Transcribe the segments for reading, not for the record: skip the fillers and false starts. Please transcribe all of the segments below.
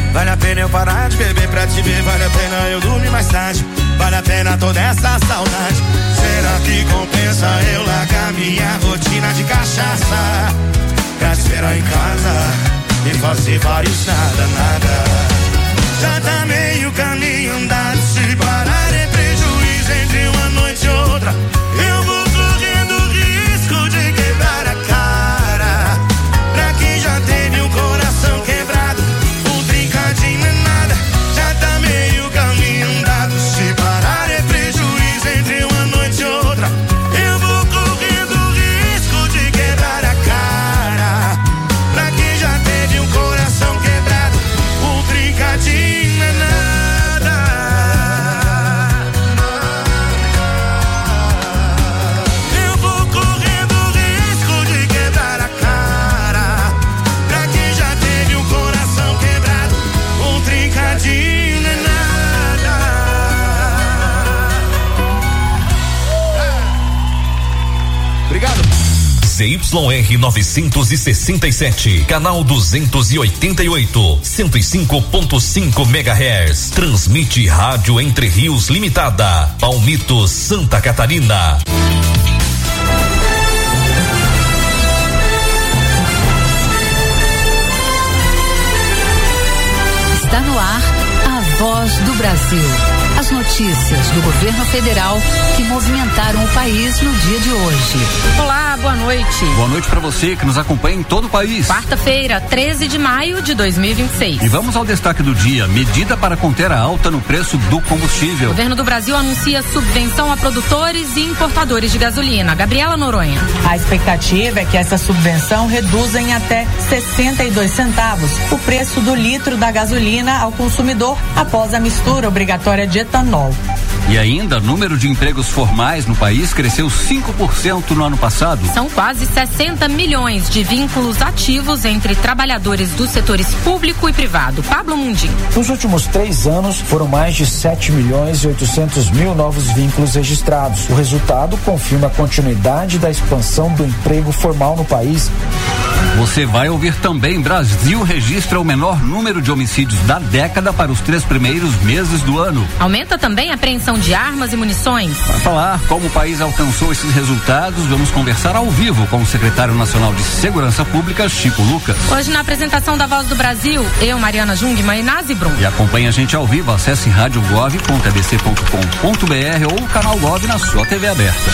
Vale a pena eu parar de beber pra te ver, vale a pena eu dormir mais tarde, vale a pena toda essa saudade. Será que compensa eu largar minha rotina de cachaça pra te esperar em casa e fazer vários nada, nada? Já tá meio caminho andado, se parar é prejuízo entre uma noite e outra. Eu vou correndo risco de quebrar a cara. Pra quem já teve um coração quebrado, um trincadinho é nada. Já tá meio caminho andado, se parar é prejuízo entre uma noite e outra. Eu vou correndo risco de quebrar a cara. Pra quem já teve um coração quebrado, um trincadinho é nada. Eu vou correndo risco de quebrar a cara. Pra quem já teve um coração quebrado, um trincadinho é nada. Obrigado. ZYR 967, canal 288, 105.5 MHz. Transmite Rádio Entre Rios Limitada, Palmitos, Santa Catarina. Está no ar a Voz do Brasil. As notícias do governo federal que movimentaram o país no dia de hoje. Olá, boa noite. Boa noite para você que nos acompanha em todo o país. Quarta-feira, 13 de maio de 2026. E vamos ao destaque do dia: medida para conter a alta no preço do combustível. O governo do Brasil anuncia subvenção a produtores e importadores de gasolina. Gabriela Noronha. A expectativa é que essa subvenção reduza em até 62 centavos o preço do litro da gasolina ao consumidor após a mistura obrigatória de etanol. E ainda, o número de empregos formais no país cresceu 5% no ano passado. São quase 60 milhões de vínculos ativos entre trabalhadores dos setores público e privado. Pablo Mundim. Nos últimos 3 anos, foram mais de 7.800.000 novos vínculos registrados. O resultado confirma a continuidade da expansão do emprego formal no país. Você vai ouvir também: Brasil registra o menor número de homicídios da década para os 3 primeiros meses do ano. Aumenta também a apreensão de armas e munições. Para falar como o país alcançou esses resultados, vamos conversar ao vivo com o secretário nacional de Segurança Pública, Chico Lucas. Hoje, na apresentação da Voz do Brasil, eu, Mariana Jungmann e Nazi Brum. E acompanhe a gente ao vivo, acesse radiogov.abc.com.br ou o canal Gov na sua TV aberta.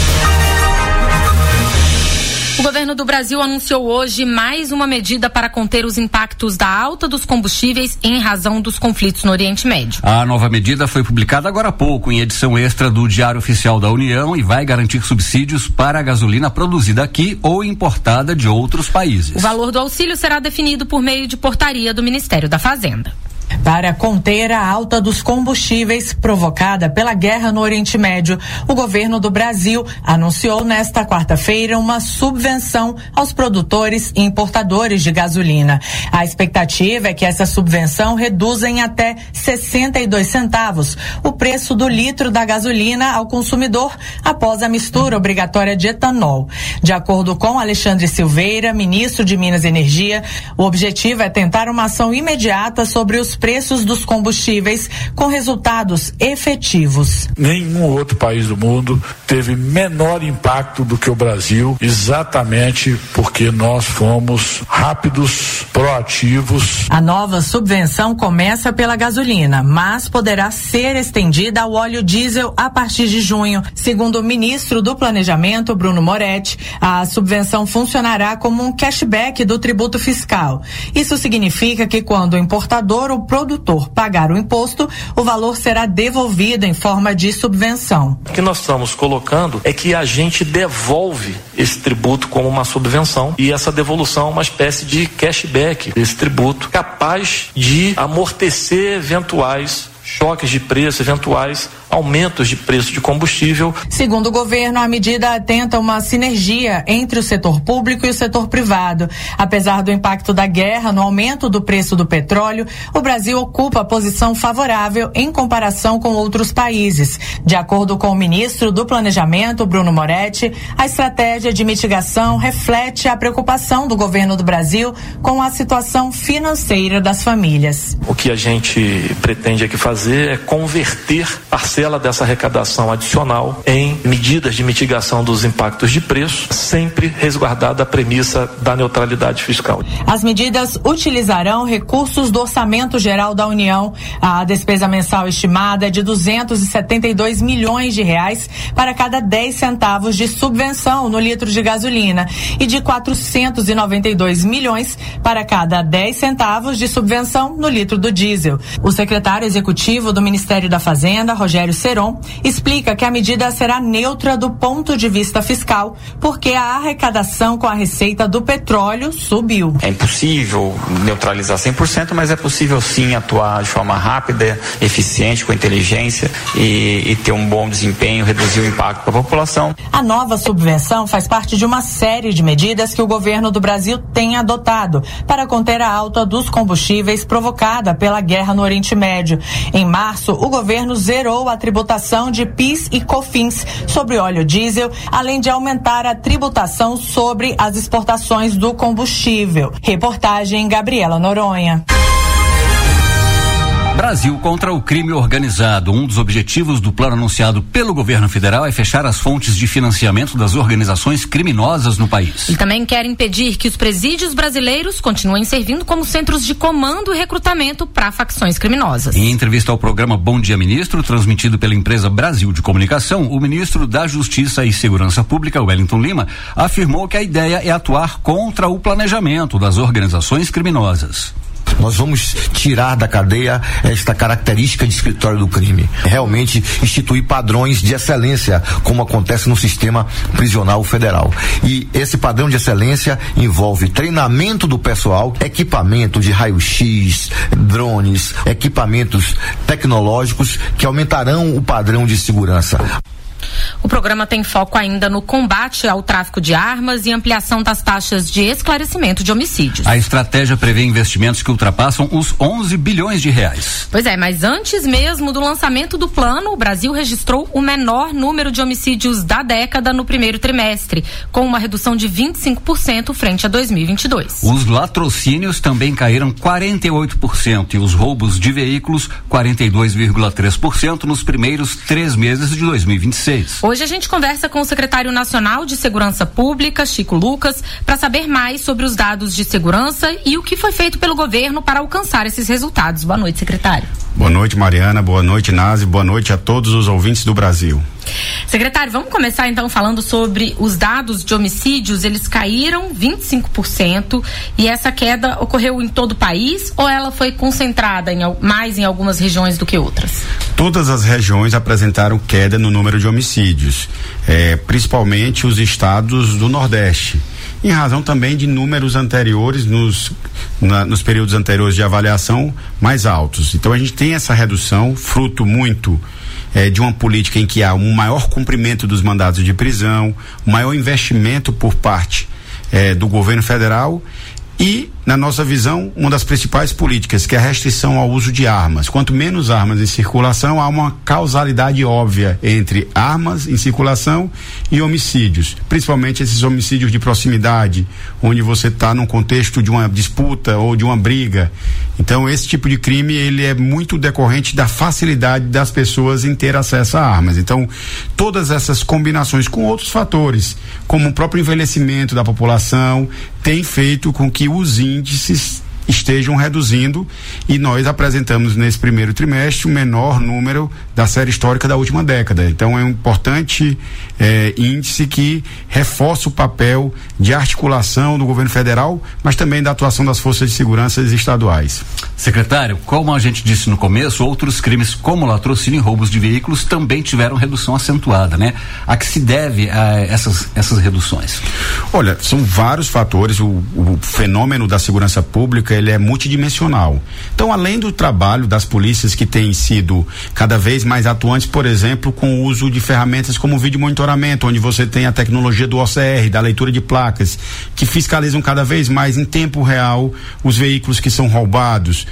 O governo do Brasil anunciou hoje mais uma medida para conter os impactos da alta dos combustíveis em razão dos conflitos no Oriente Médio. A nova medida foi publicada agora há pouco em edição extra do Diário Oficial da União e vai garantir subsídios para a gasolina produzida aqui ou importada de outros países. O valor do auxílio será definido por meio de portaria do Ministério da Fazenda. Para conter a alta dos combustíveis provocada pela guerra no Oriente Médio, o governo do Brasil anunciou nesta quarta-feira uma subvenção aos produtores e importadores de gasolina. A expectativa é que essa subvenção reduza em até 62 centavos o preço do litro da gasolina ao consumidor após a mistura obrigatória de etanol. De acordo com Alexandre Silveira, ministro de Minas e Energia, o objetivo é tentar uma ação imediata sobre os preços dos combustíveis com resultados efetivos. Nenhum outro país do mundo teve menor impacto do que o Brasil, exatamente porque nós fomos rápidos, proativos. A nova subvenção começa pela gasolina, mas poderá ser estendida ao óleo diesel a partir de junho. Segundo o ministro do Planejamento, Bruno Moretti, a subvenção funcionará como um cashback do tributo fiscal. Isso significa que quando o importador ou produtor pagar o imposto, o valor será devolvido em forma de subvenção. O que nós estamos colocando é que a gente devolve esse tributo como uma subvenção e essa devolução é uma espécie de cashback desse tributo, capaz de amortecer eventuais choques de preço, eventuais aumentos de preço de combustível. Segundo o governo, a medida atenta uma sinergia entre o setor público e o setor privado. Apesar do impacto da guerra no aumento do preço do petróleo, o Brasil ocupa posição favorável em comparação com outros países. De acordo com o ministro do Planejamento, Bruno Moretti, a estratégia de mitigação reflete a preocupação do governo do Brasil com a situação financeira das famílias. O que a gente pretende aqui fazer é converter parcela dessa arrecadação adicional em medidas de mitigação dos impactos de preço, sempre resguardada a premissa da neutralidade fiscal. As medidas utilizarão recursos do Orçamento Geral da União. A despesa mensal estimada é de R$272 milhões para cada 10 centavos de subvenção no litro de gasolina e de 492 milhões para cada 10 centavos de subvenção no litro do diesel. O secretário executivo do Ministério da Fazenda, Rogério Seron, explica que a medida será neutra do ponto de vista fiscal, porque a arrecadação com a receita do petróleo subiu. É impossível neutralizar 100%, mas é possível sim atuar de forma rápida, eficiente, com inteligência e ter um bom desempenho, reduzir o impacto para a população. A nova subvenção faz parte de uma série de medidas que o governo do Brasil tem adotado para conter a alta dos combustíveis provocada pela guerra no Oriente Médio. Em março, o governo zerou a tributação de PIS e COFINS sobre óleo diesel, além de aumentar a tributação sobre as exportações do combustível. Reportagem Gabriela Noronha. Brasil contra o crime organizado. Um dos objetivos do plano anunciado pelo governo federal é fechar as fontes de financiamento das organizações criminosas no país. E também quer impedir que os presídios brasileiros continuem servindo como centros de comando e recrutamento para facções criminosas. Em entrevista ao programa Bom Dia Ministro, transmitido pela empresa Brasil de Comunicação, o ministro da Justiça e Segurança Pública, Wellington Lima, afirmou que a ideia é atuar contra o planejamento das organizações criminosas. Nós vamos tirar da cadeia esta característica de escritório do crime. Realmente instituir padrões de excelência, como acontece no sistema prisional federal. E esse padrão de excelência envolve treinamento do pessoal, equipamento de raio-x, drones, equipamentos tecnológicos que aumentarão o padrão de segurança. O programa tem foco ainda no combate ao tráfico de armas e ampliação das taxas de esclarecimento de homicídios. A estratégia prevê investimentos que ultrapassam os 11 bilhões de reais. Pois é, mas antes mesmo do lançamento do plano, o Brasil registrou o menor número de homicídios da década no primeiro trimestre, com uma redução de 25% frente a 2022. Os latrocínios também caíram 48% e os roubos de veículos 42,3% nos primeiros 3 meses de 2026. Hoje a gente conversa com o secretário nacional de Segurança Pública, Chico Lucas, para saber mais sobre os dados de segurança e o que foi feito pelo governo para alcançar esses resultados. Boa noite, secretário. Boa noite, Mariana. Boa noite, Nazi. Boa noite a todos os ouvintes do Brasil. Secretário, vamos começar então falando sobre os dados de homicídios. Eles caíram 25% e essa queda ocorreu em todo o país ou ela foi concentrada mais em algumas regiões do que outras? Todas as regiões apresentaram queda no número de homicídios, principalmente os estados do Nordeste, em razão também de números anteriores, nos períodos anteriores de avaliação mais altos. Então a gente tem essa redução, fruto muito de uma política em que há um maior cumprimento dos mandados de prisão, um maior investimento por parte do governo federal e, na nossa visão, uma das principais políticas, que é a restrição ao uso de armas. Quanto menos armas em circulação, há uma causalidade óbvia entre armas em circulação e homicídios, principalmente esses homicídios de proximidade, onde você está num contexto de uma disputa ou de uma briga. Então, esse tipo de crime, ele é muito decorrente da facilidade das pessoas em ter acesso a armas. Então, todas essas combinações com outros fatores, como o próprio envelhecimento da população, tem feito com que os índices estejam reduzindo e nós apresentamos nesse primeiro trimestre o menor número da série histórica da última década. Então é um importante índice que reforça o papel de articulação do governo federal, mas também da atuação das forças de segurança estaduais. Secretário, como a gente disse no começo, outros crimes como latrocínio e roubos de veículos também tiveram redução acentuada, né? A que se deve a essas reduções? Olha, são vários fatores. O fenômeno da segurança pública pública, ele é multidimensional. Então, além do trabalho das polícias que têm sido cada vez mais atuantes, por exemplo, com o uso de ferramentas como o vídeo monitoramento, onde você tem a tecnologia do OCR, da leitura de placas, que fiscalizam cada vez mais em tempo real os veículos que são roubados,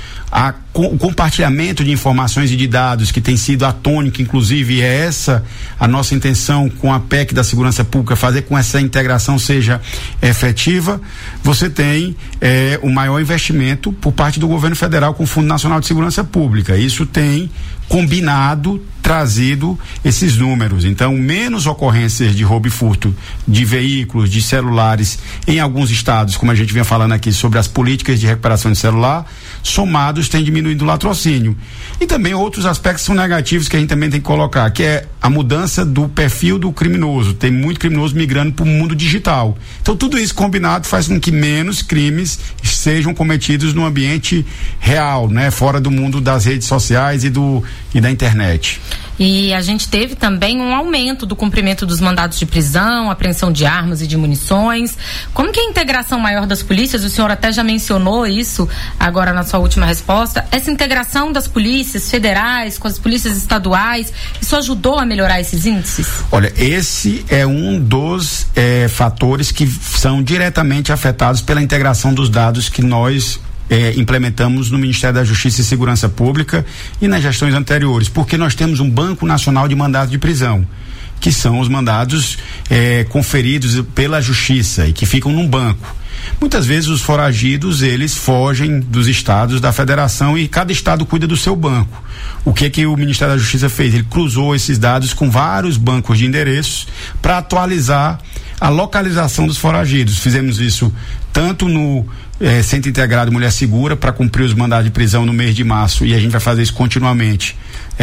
o compartilhamento de informações e de dados que tem sido a tônica, inclusive, e é essa a nossa intenção com a PEC da segurança pública, fazer com essa integração seja efetiva. Você tem o maior investimento por parte do governo federal com o Fundo Nacional de Segurança Pública. Isso tem combinado, trazido esses números. Então, menos ocorrências de roubo e furto de veículos, de celulares em alguns estados, como a gente vinha falando aqui sobre as políticas de recuperação de celular, somados tem diminuído o latrocínio. E também outros aspectos são negativos que a gente também tem que colocar, que é a mudança do perfil do criminoso. Tem muito criminoso migrando para o mundo digital. Então, tudo isso combinado faz com que menos crimes sejam cometidos no ambiente real, né? Fora do mundo das redes sociais e da internet. E a gente teve também um aumento do cumprimento dos mandados de prisão, apreensão de armas e de munições. Como que é a integração maior das polícias, o senhor até já mencionou isso agora na sua última resposta, essa integração das polícias federais com as polícias estaduais, isso ajudou a melhorar esses índices? Olha, esse é um dos fatores que são diretamente afetados pela integração dos dados que nós implementamos no Ministério da Justiça e Segurança Pública e nas gestões anteriores, porque nós temos um Banco Nacional de Mandados de Prisão, que são os mandados conferidos pela Justiça e que ficam num banco. Muitas vezes os foragidos, eles fogem dos estados da federação e cada estado cuida do seu banco. O que o Ministério da Justiça fez? Ele cruzou esses dados com vários bancos de endereços para atualizar a localização dos foragidos. Fizemos isso tanto no Centro Integrado Mulher Segura para cumprir os mandados de prisão no mês de março, e a gente vai fazer isso continuamente,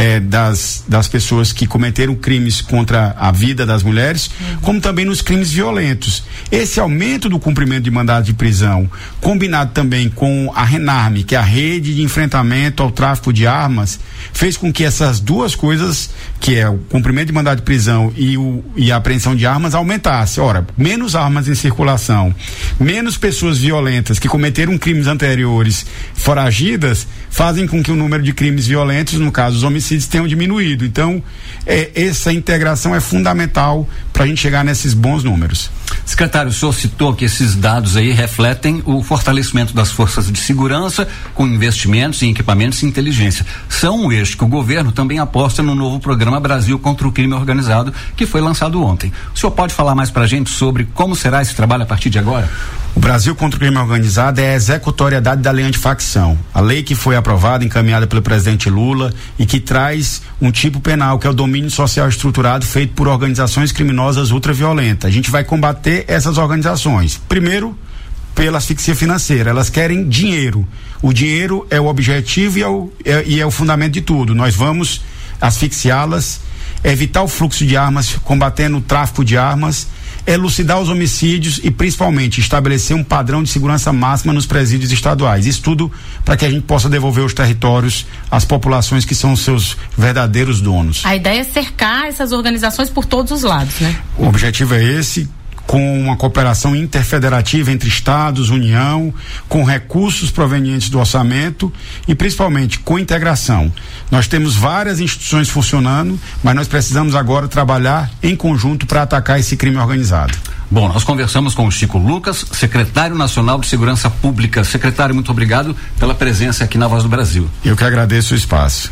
das pessoas que cometeram crimes contra a vida das mulheres, como também nos crimes violentos. Esse aumento do cumprimento de mandado de prisão, combinado também com a RENARME, que é a Rede de Enfrentamento ao Tráfico de Armas, fez com que essas duas coisas, que é o cumprimento de mandado de prisão e a apreensão de armas, aumentasse. Ora, menos armas em circulação, menos pessoas violentas que cometeram crimes anteriores foragidas, fazem com que o número de crimes violentos, no caso os homicídios, tenham diminuído. Então, essa integração é fundamental para a gente chegar nesses bons números. Secretário, o senhor citou que esses dados aí refletem o fortalecimento das forças de segurança com investimentos em equipamentos e inteligência. São um eixo que o governo também aposta no novo programa Brasil contra o Crime Organizado, que foi lançado ontem. O senhor pode falar mais pra gente sobre como será esse trabalho a partir de agora? O Brasil contra o Crime Organizado é a executoriedade da lei antifacção. A lei que foi aprovada, encaminhada pelo presidente Lula e que traz um tipo penal, que é o domínio social estruturado feito por organizações criminosas ultraviolentas. A gente vai combater essas organizações. Primeiro, pela asfixia financeira. Elas querem dinheiro. O dinheiro é o objetivo e é o fundamento de tudo. Nós vamos asfixiá-las, evitar o fluxo de armas, combatendo o tráfico de armas, elucidar os homicídios e principalmente estabelecer um padrão de segurança máxima nos presídios estaduais. Isso tudo para que a gente possa devolver os territórios às populações que são os seus verdadeiros donos. A ideia é cercar essas organizações por todos os lados, né? O objetivo é esse, com uma cooperação interfederativa entre estados, União, com recursos provenientes do orçamento e principalmente com integração. Nós temos várias instituições funcionando, mas nós precisamos agora trabalhar em conjunto para atacar esse crime organizado. Bom, nós conversamos com o Chico Lucas, secretário nacional de Segurança Pública. Secretário, muito obrigado pela presença aqui na Voz do Brasil. Eu que agradeço o espaço.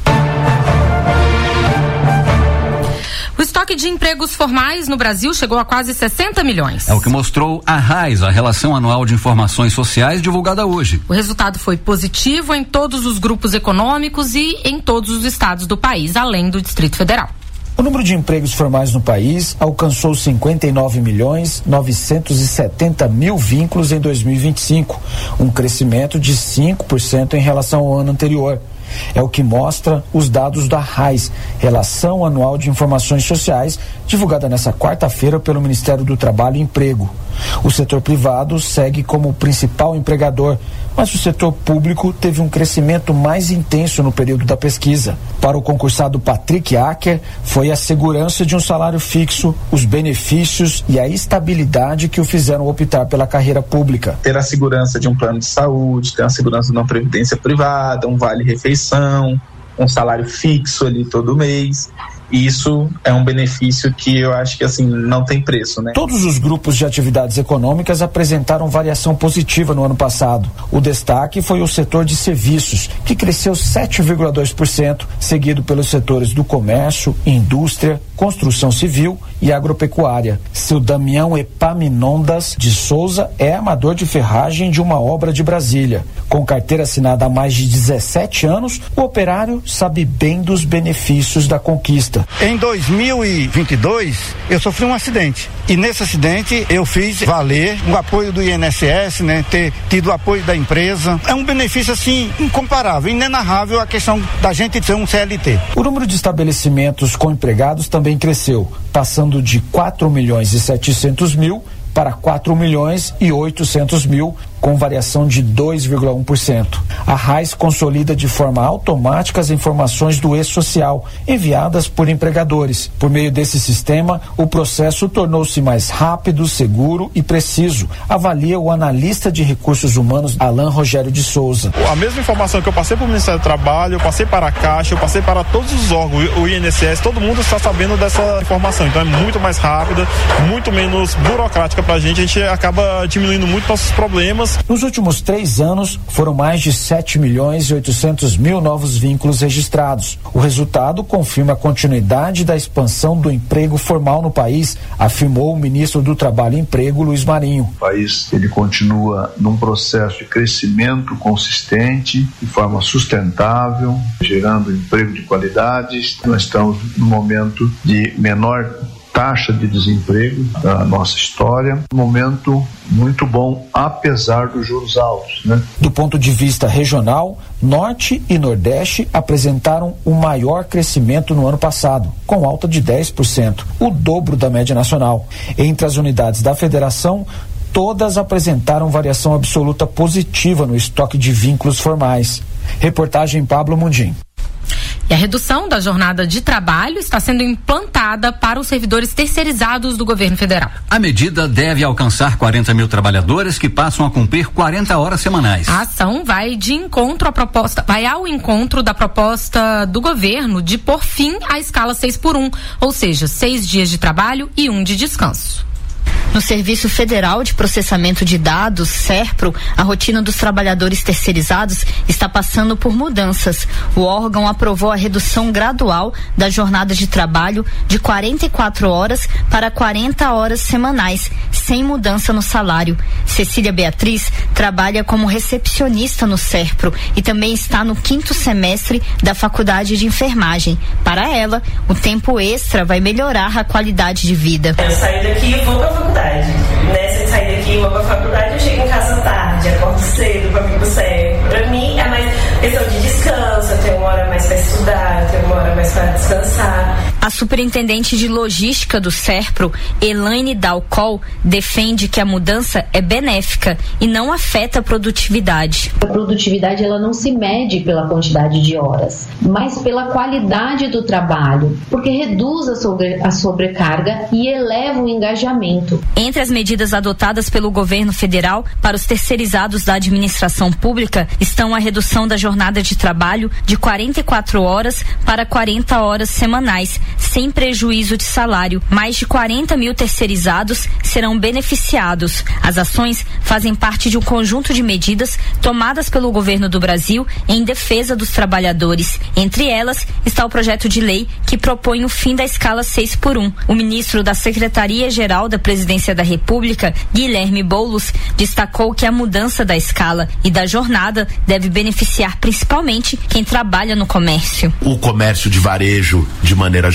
O estoque de empregos formais no Brasil chegou a quase 60 milhões. É o que mostrou a RAIS, a Relação Anual de Informações Sociais, divulgada hoje. O resultado foi positivo em todos os grupos econômicos e em todos os estados do país, além do Distrito Federal. O número de empregos formais no país alcançou 59.970.000 vínculos em 2025, um crescimento de 5% em relação ao ano anterior. É o que mostra os dados da RAIS, Relação Anual de Informações Sociais, divulgada nesta quarta-feira pelo Ministério do Trabalho e Emprego. O setor privado segue como principal empregador, mas o setor público teve um crescimento mais intenso no período da pesquisa. Para o concursado Patrick Acker, foi a segurança de um salário fixo, os benefícios e a estabilidade que o fizeram optar pela carreira pública. Ter a segurança de um plano de saúde, ter a segurança de uma previdência privada, um vale-refeição, um salário fixo ali todo mês. Isso é um benefício que eu acho que assim não tem preço, né? Todos os grupos de atividades econômicas apresentaram variação positiva no ano passado. O destaque foi o setor de serviços, que cresceu 7,2%, seguido pelos setores do comércio, indústria, construção civil e agropecuária. Seu Damião Epaminondas de Souza é amador de ferragem de uma obra de Brasília. Com carteira assinada há mais de 17 anos, o operário sabe bem dos benefícios da conquista. Em 2022, eu sofri um acidente. E nesse acidente, eu fiz valer o apoio do INSS, né? Ter tido o apoio da empresa. É um benefício, assim, incomparável, inenarrável a questão da gente ter um CLT. O número de estabelecimentos com empregados também cresceu, passando de 4.700.000 para 4.800.000, com variação de 2,1%. A RAIS consolida de forma automática as informações do E-Social, enviadas por empregadores. Por meio desse sistema, o processo tornou-se mais rápido, seguro e preciso, avalia o analista de recursos humanos Alan Rogério de Souza. A mesma informação que eu passei para o Ministério do Trabalho, eu passei para a Caixa, eu passei para todos os órgãos, o INSS, todo mundo está sabendo dessa informação. Então é muito mais rápida, muito menos burocrática para a gente acaba diminuindo muito nossos problemas. Nos últimos 3 anos, foram mais de 7.800.000 novos vínculos registrados. O resultado confirma a continuidade da expansão do emprego formal no país, afirmou o ministro do Trabalho e Emprego, Luiz Marinho. O país ele continua num processo de crescimento consistente, de forma sustentável, gerando emprego de qualidade. Nós estamos no momento de menor taxa de desemprego da nossa história, um momento muito bom, apesar dos juros altos, né? Do ponto de vista regional, Norte e Nordeste apresentaram o maior crescimento no ano passado, com alta de 10%, o dobro da média nacional. Entre as unidades da federação, todas apresentaram variação absoluta positiva no estoque de vínculos formais. Reportagem Pablo Mundim. E a redução da jornada de trabalho está sendo implantada para os servidores terceirizados do governo federal. A medida deve alcançar 40 mil trabalhadores que passam a cumprir 40 horas semanais. A ação vai ao encontro da proposta do governo de pôr fim à escala 6x1, ou seja, 6 dias de trabalho e 1 de descanso. No Serviço Federal de Processamento de Dados, SERPRO, a rotina dos trabalhadores terceirizados está passando por mudanças. O órgão aprovou a redução gradual da jornada de trabalho de 44 horas para 40 horas semanais, sem mudança no salário. Cecília Beatriz trabalha como recepcionista no SERPRO e também está no 5º semestre da Faculdade de Enfermagem. Para ela, o tempo extra vai melhorar a qualidade de vida. Eu saio daqui e vou para a faculdade. Nessa de sair daqui e vou para a faculdade, eu chego em casa tarde, acordo cedo para vir pro SERPRO. Para mim é mais questão de descanso, eu tenho uma hora mais para estudar, eu tenho uma hora mais para descansar. A superintendente de logística do SERPRO, Elaine Dalcol, defende que a mudança é benéfica e não afeta a produtividade. A produtividade ela não se mede pela quantidade de horas, mas pela qualidade do trabalho, porque reduz a sobrecarga e eleva o engajamento. Entre as medidas adotadas pelo governo federal para os terceirizados da administração pública estão a redução da jornada de trabalho de 44 horas para 40 horas semanais, sem prejuízo de salário. Mais de 40 mil terceirizados serão beneficiados. As ações fazem parte de um conjunto de medidas tomadas pelo governo do Brasil em defesa dos trabalhadores. Entre elas está o projeto de lei que propõe o fim da escala 6x1. O ministro da Secretaria-Geral da Presidência da República, Guilherme Boulos, destacou que a mudança da escala e da jornada deve beneficiar principalmente quem trabalha no comércio. O comércio de varejo, de maneira geral,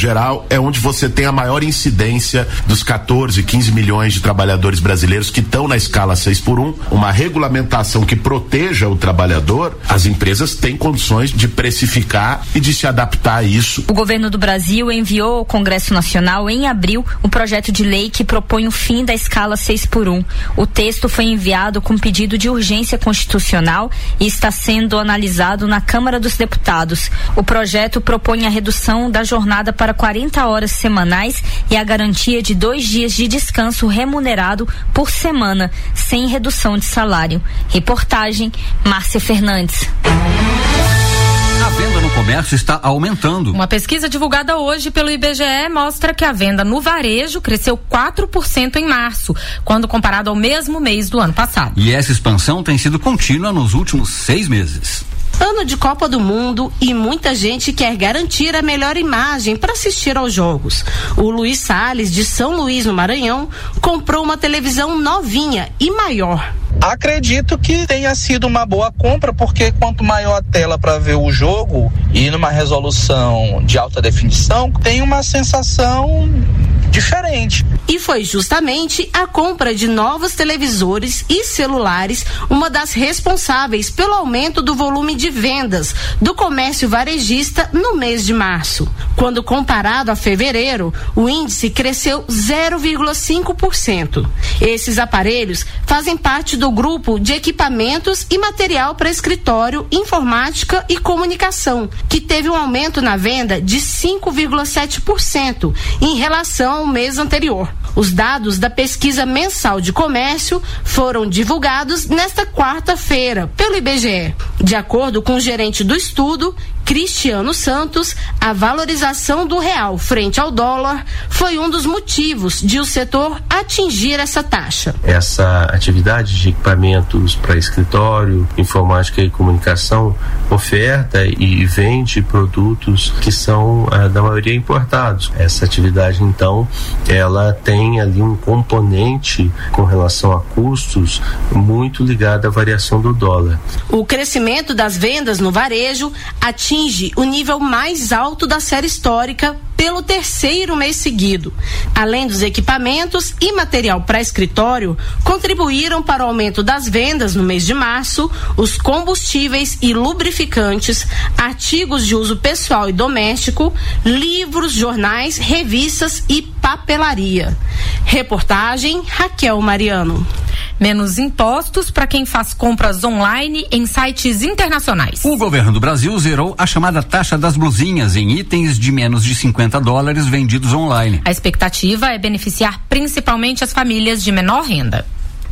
geral, é onde você tem a maior incidência dos 14, 15 milhões de trabalhadores brasileiros que estão na escala 6x1. Uma regulamentação que proteja o trabalhador, as empresas têm condições de precificar e de se adaptar a isso. O governo do Brasil enviou ao Congresso Nacional em abril o projeto de lei que propõe o fim da escala 6x1. O texto foi enviado com pedido de urgência constitucional e está sendo analisado na Câmara dos Deputados. O projeto propõe a redução da jornada para 40 horas semanais e a garantia de 2 dias de descanso remunerado por semana, sem redução de salário. Reportagem, Márcia Fernandes. A venda no comércio está aumentando. Uma pesquisa divulgada hoje pelo IBGE mostra que a venda no varejo cresceu 4% em março, quando comparado ao mesmo mês do ano passado. E essa expansão tem sido contínua nos últimos 6 meses. Ano de Copa do Mundo e muita gente quer garantir a melhor imagem para assistir aos jogos. O Luiz Salles, de São Luís, no Maranhão, comprou uma televisão novinha e maior. Acredito que tenha sido uma boa compra, porque quanto maior a tela para ver o jogo e numa resolução de alta definição, tem uma sensação diferente. E foi justamente a compra de novos televisores e celulares uma das responsáveis pelo aumento do volume de vendas do comércio varejista no mês de março. Quando comparado a fevereiro, o índice cresceu 0,5%. Esses aparelhos fazem parte do grupo de equipamentos e material para escritório, informática e comunicação, que teve um aumento na venda de 5,7% em relação ao mês anterior. Os dados da pesquisa mensal de comércio foram divulgados nesta quarta-feira pelo IBGE. De acordo com o gerente do estudo, Cristiano Santos, a valorização do real frente ao dólar foi um dos motivos de o setor atingir essa taxa. Essa atividade de equipamentos para escritório, informática e comunicação oferta e vende produtos que são da maioria importados. Essa atividade, então, ela tem ali um componente com relação a custos muito ligado à variação do dólar. O crescimento das vendas no varejo atinge o nível mais alto da série histórica pelo 3º mês seguido. Além dos equipamentos e material para escritório, contribuíram para o aumento das vendas no mês de março os combustíveis e lubrificantes, artigos de uso pessoal e doméstico, livros, jornais, revistas e papelaria. Reportagem Raquel Mariano. Menos impostos para quem faz compras online em sites internacionais. O governo do Brasil zerou a chamada taxa das blusinhas em itens de menos de $50 vendidos online. A expectativa é beneficiar principalmente as famílias de menor renda.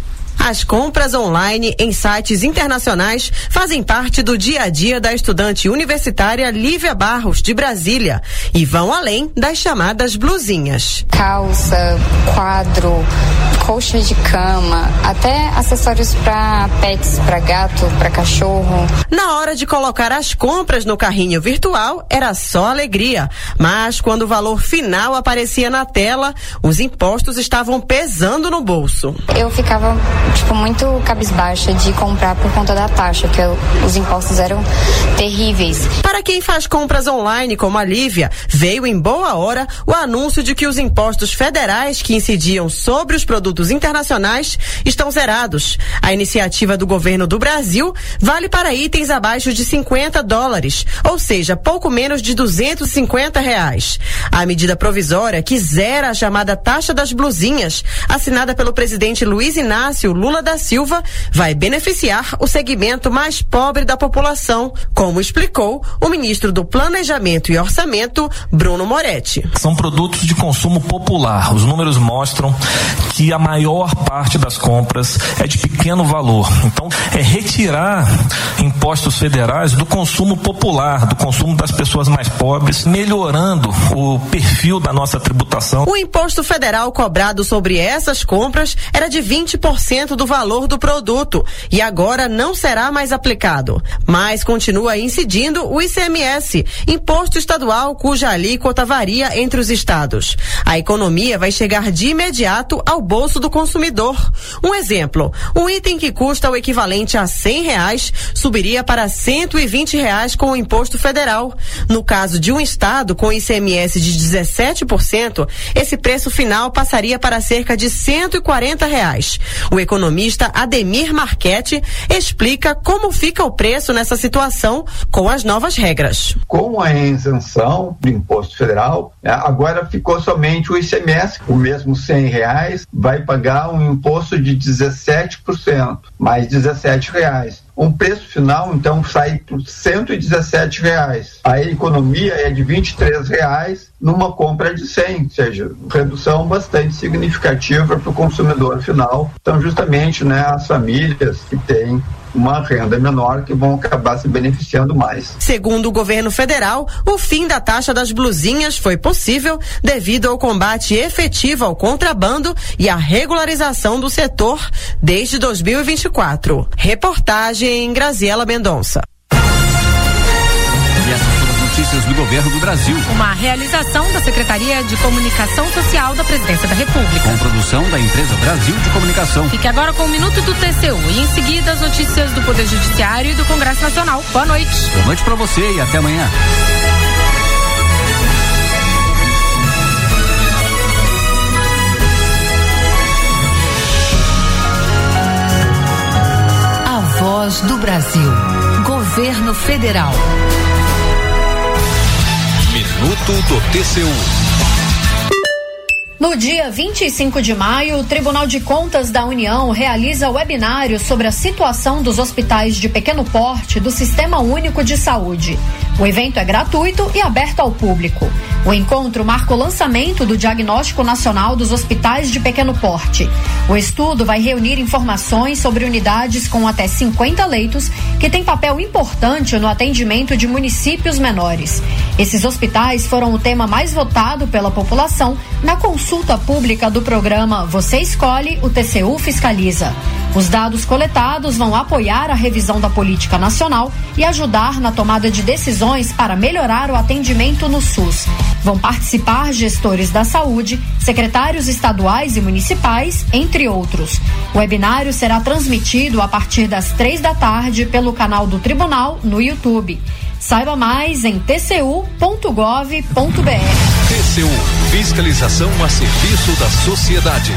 As compras online em sites internacionais fazem parte do dia a dia da estudante universitária Lívia Barros, de Brasília, e vão além das chamadas blusinhas. Calça, quadro, colcha de cama, até acessórios para pets, para gato, para cachorro. Na hora de colocar as compras no carrinho virtual, era só alegria, mas quando o valor final aparecia na tela, os impostos estavam pesando no bolso. Eu ficava muito cabisbaixa de comprar por conta da taxa, que os impostos eram terríveis. Para quem faz compras online como a Lívia, veio em boa hora o anúncio de que os impostos federais que incidiam sobre os produtos internacionais estão zerados. A iniciativa do governo do Brasil vale para itens abaixo de $50, ou seja, pouco menos de R$250. A medida provisória que zera a chamada taxa das blusinhas, assinada pelo presidente Luiz Inácio Lula da Silva, vai beneficiar o segmento mais pobre da população, como explicou o ministro do Planejamento e Orçamento, Bruno Moretti. São produtos de consumo popular. Os números mostram que a maior parte das compras é de pequeno valor. Então, é retirar impostos federais do consumo popular, do consumo das pessoas mais pobres, melhorando o perfil da nossa tributação. O imposto federal cobrado sobre essas compras era de 20% 100% do valor do produto e agora não será mais aplicado. Mas continua incidindo o ICMS, imposto estadual cuja alíquota varia entre os estados. A economia vai chegar de imediato ao bolso do consumidor. Um exemplo, um item que custa o equivalente a R$100 subiria para R$120 com o imposto federal. No caso de um estado com ICMS de 17%, esse preço final passaria para cerca de R$140. O economista Ademir Marchetti explica como fica o preço nessa situação com as novas regras. Com a isenção do imposto federal, agora ficou somente o ICMS, o mesmo R$100 vai pagar um imposto de 17%, mais R$17. Um preço final, então, sai por R$117. A economia é de R$23 numa compra de 100, ou seja, redução bastante significativa para o consumidor final. Então, justamente, as famílias que têm uma renda menor que vão acabar se beneficiando mais. Segundo o governo federal, o fim da taxa das blusinhas foi possível devido ao combate efetivo ao contrabando e à regularização do setor desde 2024. Reportagem Graziela Mendonça. E essas foram as notícias do governo do Brasil. Uma realização da Secretaria de Comunicação Social da Presidência da República. Com produção da empresa Brasil de Comunicação. Fique agora com o Minuto do TCU e em seguida as notícias do Poder Judiciário e do Congresso Nacional. Boa noite. Boa noite pra você e até amanhã. A Voz do Brasil. Governo Federal. Minuto do TCU. No dia 25 de maio, o Tribunal de Contas da União realiza webinário sobre a situação dos hospitais de pequeno porte do Sistema Único de Saúde. O evento é gratuito e aberto ao público. O encontro marca o lançamento do Diagnóstico Nacional dos Hospitais de Pequeno Porte. O estudo vai reunir informações sobre unidades com até 50 leitos que têm papel importante no atendimento de municípios menores. Esses hospitais foram o tema mais votado pela população na consulta pública do programa Você Escolhe, o TCU Fiscaliza. Os dados coletados vão apoiar a revisão da política nacional e ajudar na tomada de decisões para melhorar o atendimento no SUS. Vão participar gestores da saúde, secretários estaduais e municipais, entre outros. O webinário será transmitido a partir das 15h pelo canal do Tribunal no YouTube. Saiba mais em tcu.gov.br. TCU, fiscalização a serviço da sociedade.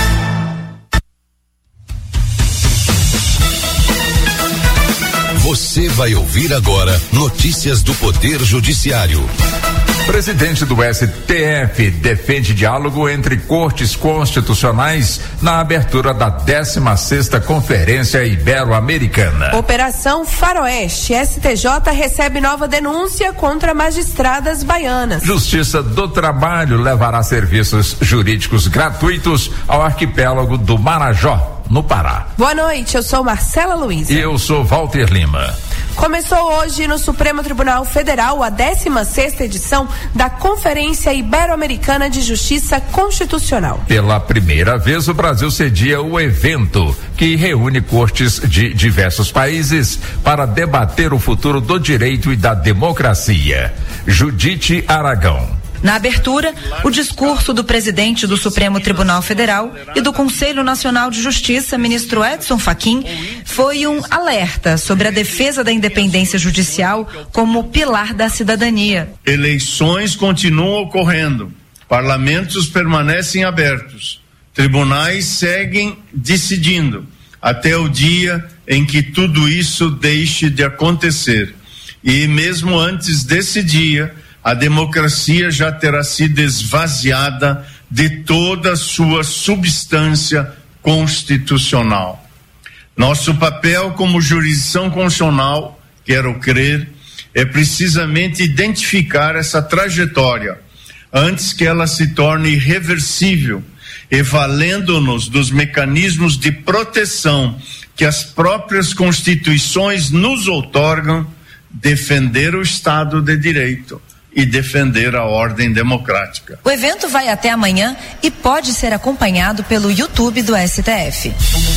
Você vai ouvir agora notícias do Poder Judiciário. Presidente do STF defende diálogo entre cortes constitucionais na abertura da 16ª Conferência Ibero-Americana. Operação Faroeste. STJ recebe nova denúncia contra magistradas baianas. Justiça do Trabalho levará serviços jurídicos gratuitos ao arquipélago do Marajó, no Pará. Boa noite, eu sou Marcela Luiza. E eu sou Walter Lima. Começou hoje no Supremo Tribunal Federal a 16ª edição da Conferência Ibero-Americana de Justiça Constitucional. Pela primeira vez, o Brasil cedia o evento, que reúne cortes de diversos países para debater o futuro do direito e da democracia. Judite Aragão. Na abertura, o discurso do presidente do Supremo Tribunal Federal e do Conselho Nacional de Justiça, ministro Edson Fachin, foi um alerta sobre a defesa da independência judicial como pilar da cidadania. Eleições continuam ocorrendo, parlamentos permanecem abertos, tribunais seguem decidindo, até o dia em que tudo isso deixe de acontecer. E mesmo antes desse dia, a democracia já terá sido esvaziada de toda a sua substância constitucional. Nosso papel como jurisdição constitucional, quero crer, é precisamente identificar essa trajetória antes que ela se torne irreversível e valendo-nos dos mecanismos de proteção que as próprias constituições nos outorgam, defender o Estado de Direito e defender a ordem democrática. O evento vai até amanhã e pode ser acompanhado pelo YouTube do STF.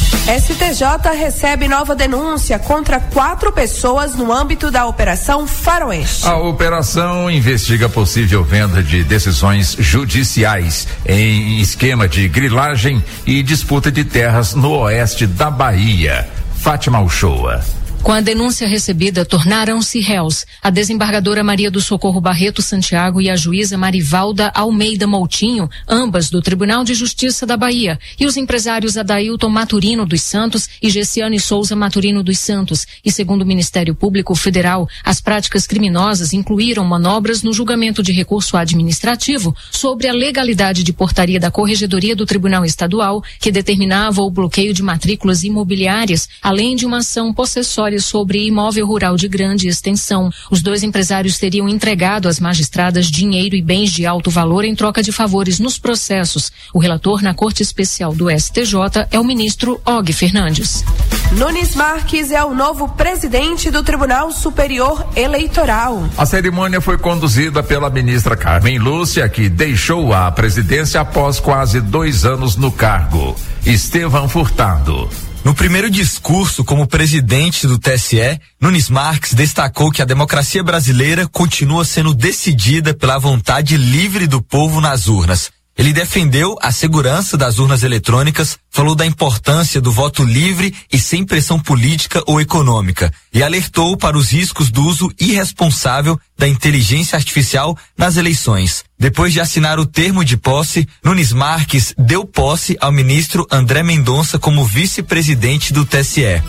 STJ recebe nova denúncia contra 4 pessoas no âmbito da Operação Faroeste. A operação investiga possível venda de decisões judiciais em esquema de grilagem e disputa de terras no oeste da Bahia. Fátima Uchoa. Com a denúncia recebida, tornaram-se réus a desembargadora Maria do Socorro Barreto Santiago e a juíza Marivalda Almeida Moutinho, ambas do Tribunal de Justiça da Bahia, e os empresários Adailton Maturino dos Santos e Gessiane Souza Maturino dos Santos. E segundo o Ministério Público Federal, as práticas criminosas incluíram manobras no julgamento de recurso administrativo sobre a legalidade de portaria da Corregedoria do Tribunal Estadual, que determinava o bloqueio de matrículas imobiliárias, além de uma ação possessória sobre imóvel rural de grande extensão. Os 2 empresários teriam entregado às magistradas dinheiro e bens de alto valor em troca de favores nos processos. O relator na Corte Especial do STJ é o ministro Og Fernandes. Nunes Marques é o novo presidente do Tribunal Superior Eleitoral. A cerimônia foi conduzida pela ministra Carmen Lúcia, que deixou a presidência após quase 2 anos no cargo. Estevão Furtado. No primeiro discurso como presidente do TSE, Nunes Marques destacou que a democracia brasileira continua sendo decidida pela vontade livre do povo nas urnas. Ele defendeu a segurança das urnas eletrônicas, falou da importância do voto livre e sem pressão política ou econômica e alertou para os riscos do uso irresponsável da inteligência artificial nas eleições. Depois de assinar o termo de posse, Nunes Marques deu posse ao ministro André Mendonça como vice-presidente do TSE.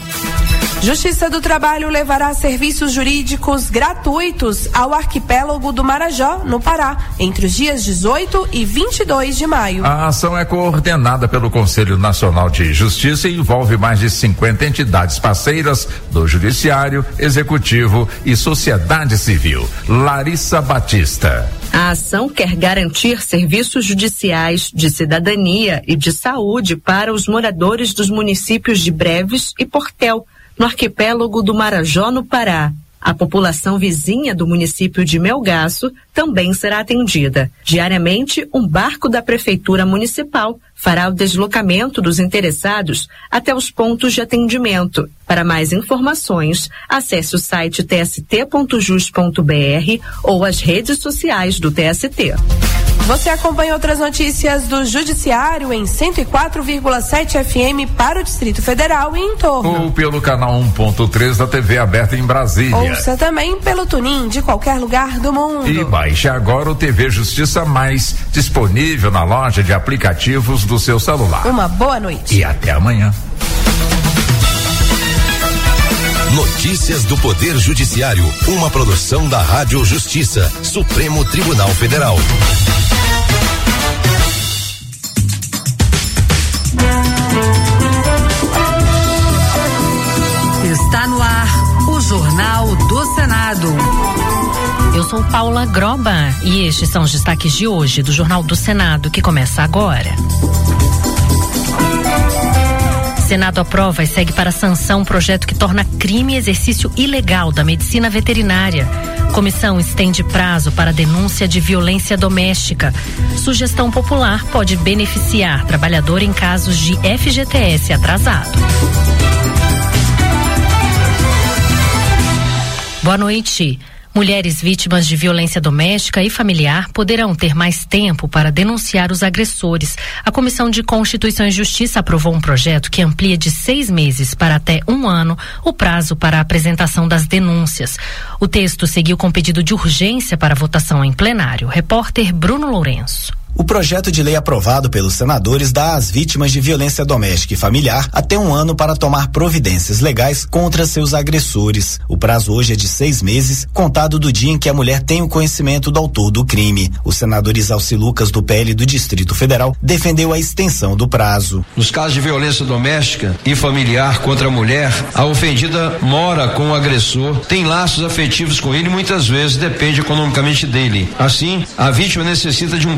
Justiça do Trabalho levará serviços jurídicos gratuitos ao arquipélago do Marajó, no Pará, entre os dias 18 e 22 de maio. A ação é coordenada pelo Conselho Nacional de Justiça e envolve mais de 50 entidades parceiras do Judiciário, Executivo e Sociedade Civil. Larissa Batista. A ação quer garantir serviços judiciais, de cidadania e de saúde para os moradores dos municípios de Breves e Portel, no arquipélago do Marajó, no Pará. A população vizinha do município de Melgaço também será atendida. Diariamente, um barco da Prefeitura Municipal fará o deslocamento dos interessados até os pontos de atendimento. Para mais informações, acesse o site tst.jus.br ou as redes sociais do TST. Você acompanha outras notícias do Judiciário em 104,7 FM para o Distrito Federal e em torno. Ou pelo canal 1.3 da TV aberta em Brasília. Ouça também pelo TuneIn de qualquer lugar do mundo. E baixe agora o TV Justiça Mais, disponível na loja de aplicativos do seu celular. Uma boa noite. E até amanhã. Notícias do Poder Judiciário, uma produção da Rádio Justiça, Supremo Tribunal Federal. Está no ar o Jornal do Senado. Eu sou Paula Groba e estes são os destaques de hoje do Jornal do Senado, que começa agora. Senado aprova e segue para sanção um projeto que torna crime exercício ilegal da medicina veterinária. Comissão estende prazo para denúncia de violência doméstica. Sugestão popular pode beneficiar trabalhador em casos de FGTS atrasado. Boa noite. Mulheres vítimas de violência doméstica e familiar poderão ter mais tempo para denunciar os agressores. A Comissão de Constituição e Justiça aprovou um projeto que amplia de 6 meses para até 1 ano o prazo para a apresentação das denúncias. O texto seguiu com pedido de urgência para votação em plenário. Repórter Bruno Lourenço. O projeto de lei aprovado pelos senadores dá às vítimas de violência doméstica e familiar até 1 ano para tomar providências legais contra seus agressores. O prazo hoje é de 6 meses, contado do dia em que a mulher tem o conhecimento do autor do crime. O senador Isalci Lucas, do PL do Distrito Federal, defendeu a extensão do prazo. Nos casos de violência doméstica e familiar contra a mulher, a ofendida mora com o agressor, tem laços afetivos com ele e muitas vezes depende economicamente dele. Assim, a vítima necessita de um prazo maior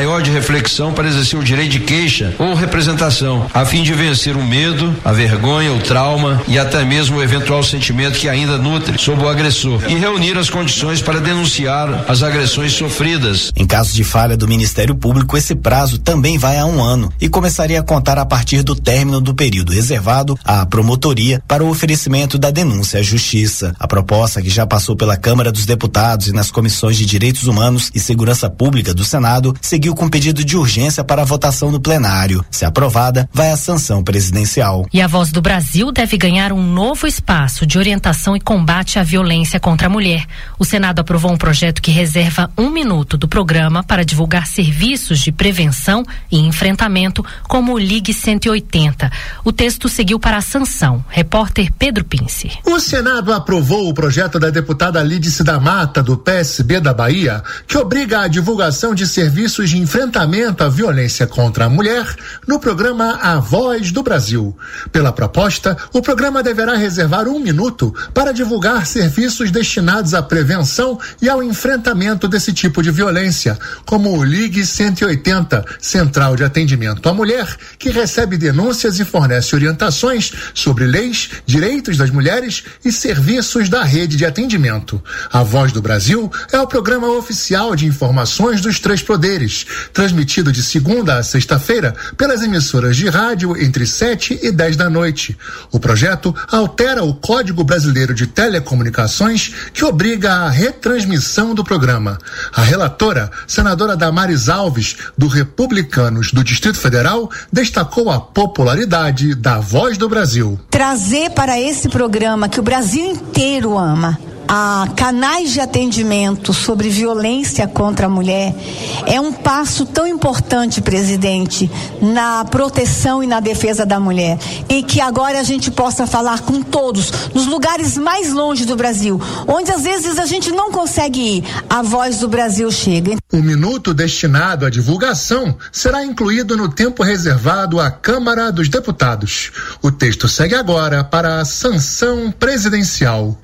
maior de reflexão para exercer o direito de queixa ou representação, a fim de vencer o medo, a vergonha, o trauma e até mesmo o eventual sentimento que ainda nutre sobre o agressor e reunir as condições para denunciar as agressões sofridas. Em caso de falha do Ministério Público, esse prazo também vai a 1 ano e começaria a contar a partir do término do período reservado à promotoria para o oferecimento da denúncia à Justiça. A proposta, que já passou pela Câmara dos Deputados e nas comissões de Direitos Humanos e Segurança Pública do Senado, seguiu com pedido de urgência para a votação no plenário. Se aprovada, vai à sanção presidencial. E a Voz do Brasil deve ganhar um novo espaço de orientação e combate à violência contra a mulher. O Senado aprovou um projeto que reserva 1 minuto do programa para divulgar serviços de prevenção e enfrentamento, como o Ligue 180. O texto seguiu para a sanção. Repórter Pedro Pince. O Senado aprovou o projeto da deputada Lídice da Mata, do PSB da Bahia, que obriga a divulgação de serviços de enfrentamento à violência contra a mulher no programa A Voz do Brasil. Pela proposta, o programa deverá reservar 1 minuto para divulgar serviços destinados à prevenção e ao enfrentamento desse tipo de violência, como o Ligue 180, Central de Atendimento à Mulher, que recebe denúncias e fornece orientações sobre leis, direitos das mulheres e serviços da rede de atendimento. A Voz do Brasil é o programa oficial de informações dos 3 poderes, transmitido de segunda a sexta-feira pelas emissoras de rádio entre 7 e 10 da noite. O projeto altera o Código Brasileiro de Telecomunicações, que obriga a retransmissão do programa. A relatora, senadora Damares Alves, do Republicanos do Distrito Federal, destacou a popularidade da Voz do Brasil. Trazer para esse programa que o Brasil inteiro ama, a canais de atendimento sobre violência contra a mulher, é um passo tão importante, presidente, na proteção e na defesa da mulher. E que agora a gente possa falar com todos, nos lugares mais longe do Brasil, onde às vezes a gente não consegue ir, a Voz do Brasil chega. O minuto destinado à divulgação será incluído no tempo reservado à Câmara dos Deputados. O texto segue agora para a sanção presidencial.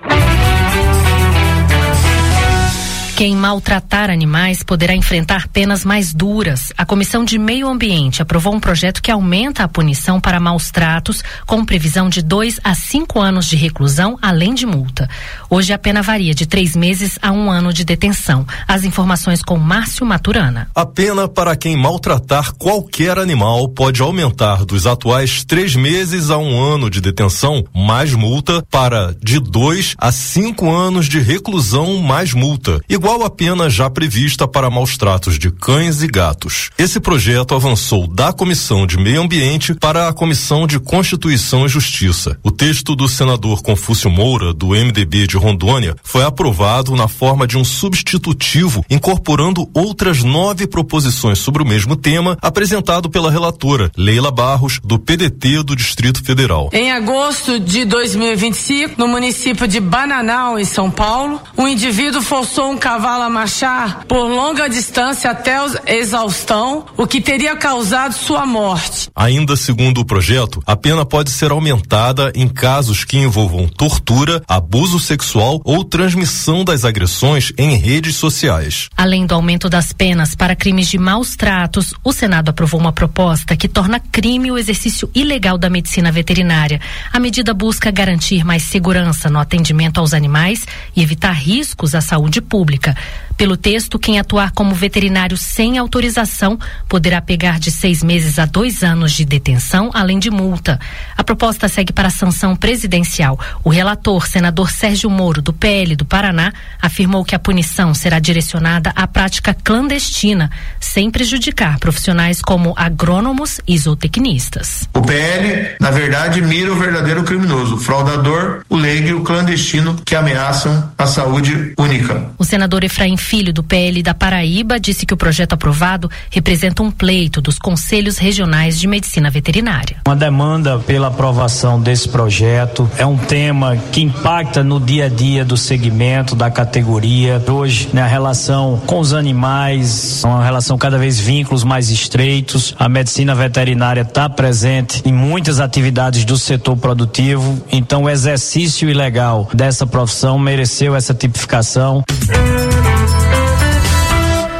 Quem maltratar animais poderá enfrentar penas mais duras. A Comissão de Meio Ambiente aprovou um projeto que aumenta a punição para maus tratos, com previsão de 2 a 5 anos de reclusão, além de multa. Hoje a pena varia de 3 meses a 1 ano de detenção. As informações com Márcio Maturana. A pena para quem maltratar qualquer animal pode aumentar dos atuais 3 meses a 1 ano de detenção, mais multa, para de 2 a 5 anos de reclusão, mais multa, igual a pena já prevista para maus tratos de cães e gatos. Esse projeto avançou da Comissão de Meio Ambiente para a Comissão de Constituição e Justiça. O texto do senador Confúcio Moura, do MDB de Rondônia, foi aprovado na forma de um substitutivo, incorporando outras 9 proposições sobre o mesmo tema, apresentado pela relatora Leila Barros, do PDT do Distrito Federal. Em agosto de 2025, no município de Bananal, em São Paulo, um indivíduo forçou um cavalo a marchar por longa distância até a exaustão, o que teria causado sua morte. Ainda segundo o projeto, a pena pode ser aumentada em casos que envolvam tortura, abuso sexual ou transmissão das agressões em redes sociais. Além do aumento das penas para crimes de maus tratos, o Senado aprovou uma proposta que torna crime o exercício ilegal da medicina veterinária. A medida busca garantir mais segurança no atendimento aos animais e evitar riscos à saúde pública. Pelo texto, quem atuar como veterinário sem autorização poderá pegar de 6 meses a 2 anos de detenção, além de multa. A proposta segue para a sanção presidencial. O relator, senador Sérgio Moro, do PL do Paraná, afirmou que a punição será direcionada à prática clandestina, sem prejudicar profissionais como agrônomos e zootecnistas. O PL, na verdade, mira o verdadeiro criminoso, o fraudador, o leigo e o clandestino que ameaçam a saúde única. O senador Efraim Filho, do PL da Paraíba, disse que o projeto aprovado representa um pleito dos conselhos regionais de medicina veterinária. Uma demanda pela aprovação desse projeto é um tema que impacta no dia a dia do segmento, da categoria. Hoje, a relação com os animais, uma relação cada vez vínculos mais estreitos. A medicina veterinária está presente em muitas atividades do setor produtivo, então o exercício ilegal dessa profissão mereceu essa tipificação.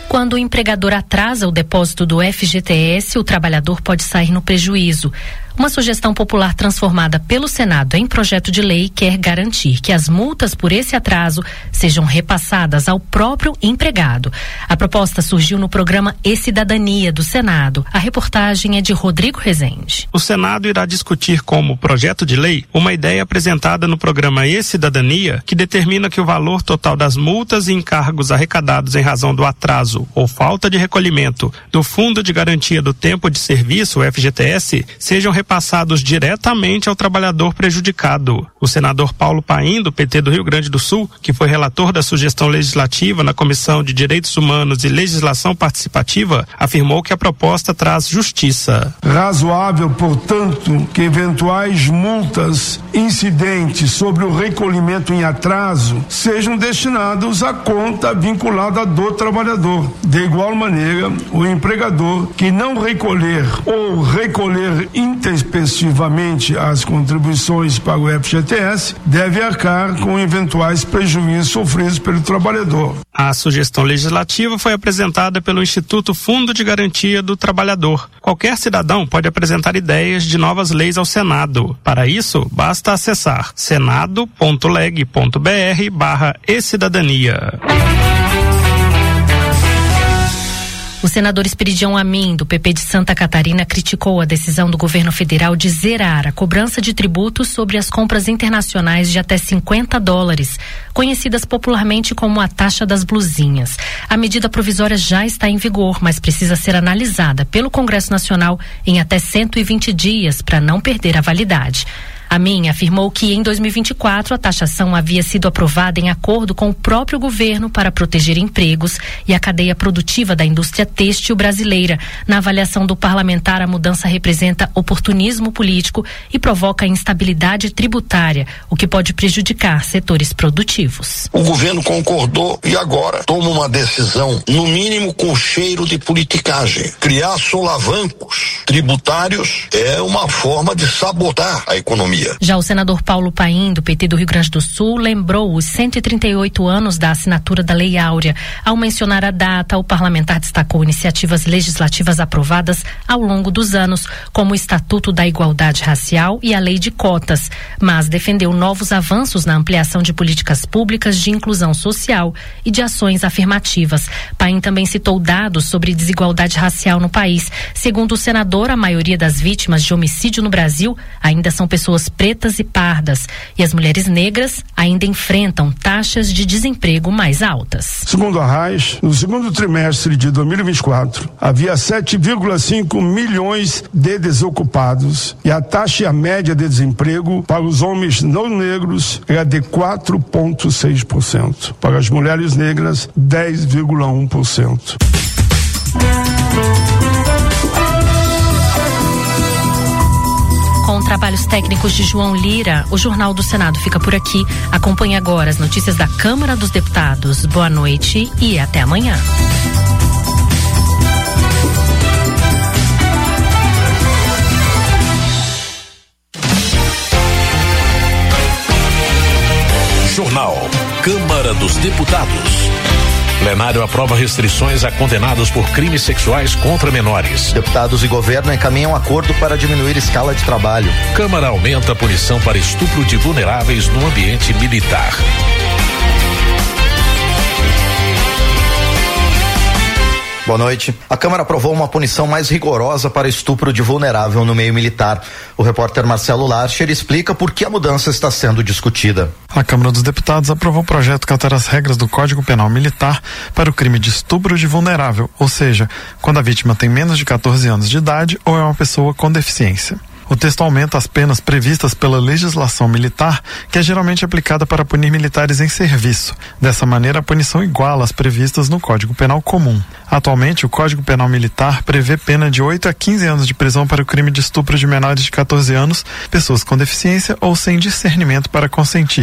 Quando o empregador atrasa o depósito do FGTS, o trabalhador pode sair no prejuízo. Uma sugestão popular transformada pelo Senado em projeto de lei quer garantir que as multas por esse atraso sejam repassadas ao próprio empregado. A proposta surgiu no programa E-Cidadania do Senado. A reportagem é de Rodrigo Rezende. O Senado irá discutir como projeto de lei uma ideia apresentada no programa E-Cidadania que determina que o valor total das multas e encargos arrecadados em razão do atraso ou falta de recolhimento do Fundo de Garantia do Tempo de Serviço, o FGTS, sejam repassados diretamente ao trabalhador prejudicado. O senador Paulo Paim, do PT do Rio Grande do Sul, que foi relator da sugestão legislativa na Comissão de Direitos Humanos e Legislação Participativa, afirmou que a proposta traz justiça. Razoável, portanto, que eventuais multas incidentes sobre o recolhimento em atraso sejam destinados à conta vinculada do trabalhador. De igual maneira, o empregador que não recolher ou recolher intempestivamente as contribuições para o FGTS deve arcar com eventuais prejuízos sofridos pelo trabalhador. A sugestão legislativa foi apresentada pelo Instituto Fundo de Garantia do Trabalhador. Qualquer cidadão pode apresentar ideias de novas leis ao Senado. Para isso, basta acessar senado.leg.br/e-cidadania. O senador Esperidião Amin, do PP de Santa Catarina, criticou a decisão do governo federal de zerar a cobrança de tributos sobre as compras internacionais de até $50, conhecidas popularmente como a taxa das blusinhas. A medida provisória já está em vigor, mas precisa ser analisada pelo Congresso Nacional em até 120 dias para não perder a validade. Amin afirmou que em 2024 a taxação havia sido aprovada em acordo com o próprio governo para proteger empregos e a cadeia produtiva da indústria têxtil brasileira. Na avaliação do parlamentar, a mudança representa oportunismo político e provoca instabilidade tributária, o que pode prejudicar setores produtivos. O governo concordou e agora toma uma decisão, no mínimo com cheiro de politicagem. Criar solavancos tributários é uma forma de sabotar a economia. Já o senador Paulo Paim, do PT do Rio Grande do Sul, lembrou os 138 anos da assinatura da Lei Áurea. Ao mencionar a data, o parlamentar destacou iniciativas legislativas aprovadas ao longo dos anos, como o Estatuto da Igualdade Racial e a Lei de Cotas, mas defendeu novos avanços na ampliação de políticas públicas de inclusão social e de ações afirmativas. Paim também citou dados sobre desigualdade racial no país. Segundo o senador, a maioria das vítimas de homicídio no Brasil ainda são pessoas pretas e pardas, e as mulheres negras ainda enfrentam taxas de desemprego mais altas. Segundo a RAIS, no segundo trimestre de 2024, havia 7,5 milhões de desocupados e a taxa média de desemprego para os homens não negros era de 4,6%. Para as mulheres negras, 10,1%. Com trabalhos técnicos de João Lira, o Jornal do Senado fica por aqui. Acompanhe agora as notícias da Câmara dos Deputados. Boa noite e até amanhã. Jornal Câmara dos Deputados. Plenário aprova restrições a condenados por crimes sexuais contra menores. Deputados e governo encaminham acordo para diminuir escala de trabalho. Câmara aumenta a punição para estupro de vulneráveis no ambiente militar. Boa noite. A Câmara aprovou uma punição mais rigorosa para estupro de vulnerável no meio militar. O repórter Marcelo Larcher explica por que a mudança está sendo discutida. A Câmara dos Deputados aprovou um projeto que altera as regras do Código Penal Militar para o crime de estupro de vulnerável, ou seja, quando a vítima tem menos de 14 anos de idade ou é uma pessoa com deficiência. O texto aumenta as penas previstas pela legislação militar, que é geralmente aplicada para punir militares em serviço. Dessa maneira, a punição iguala as previstas no Código Penal comum. Atualmente, o Código Penal Militar prevê pena de 8 a 15 anos de prisão para o crime de estupro de menores de 14 anos, pessoas com deficiência ou sem discernimento para consentir.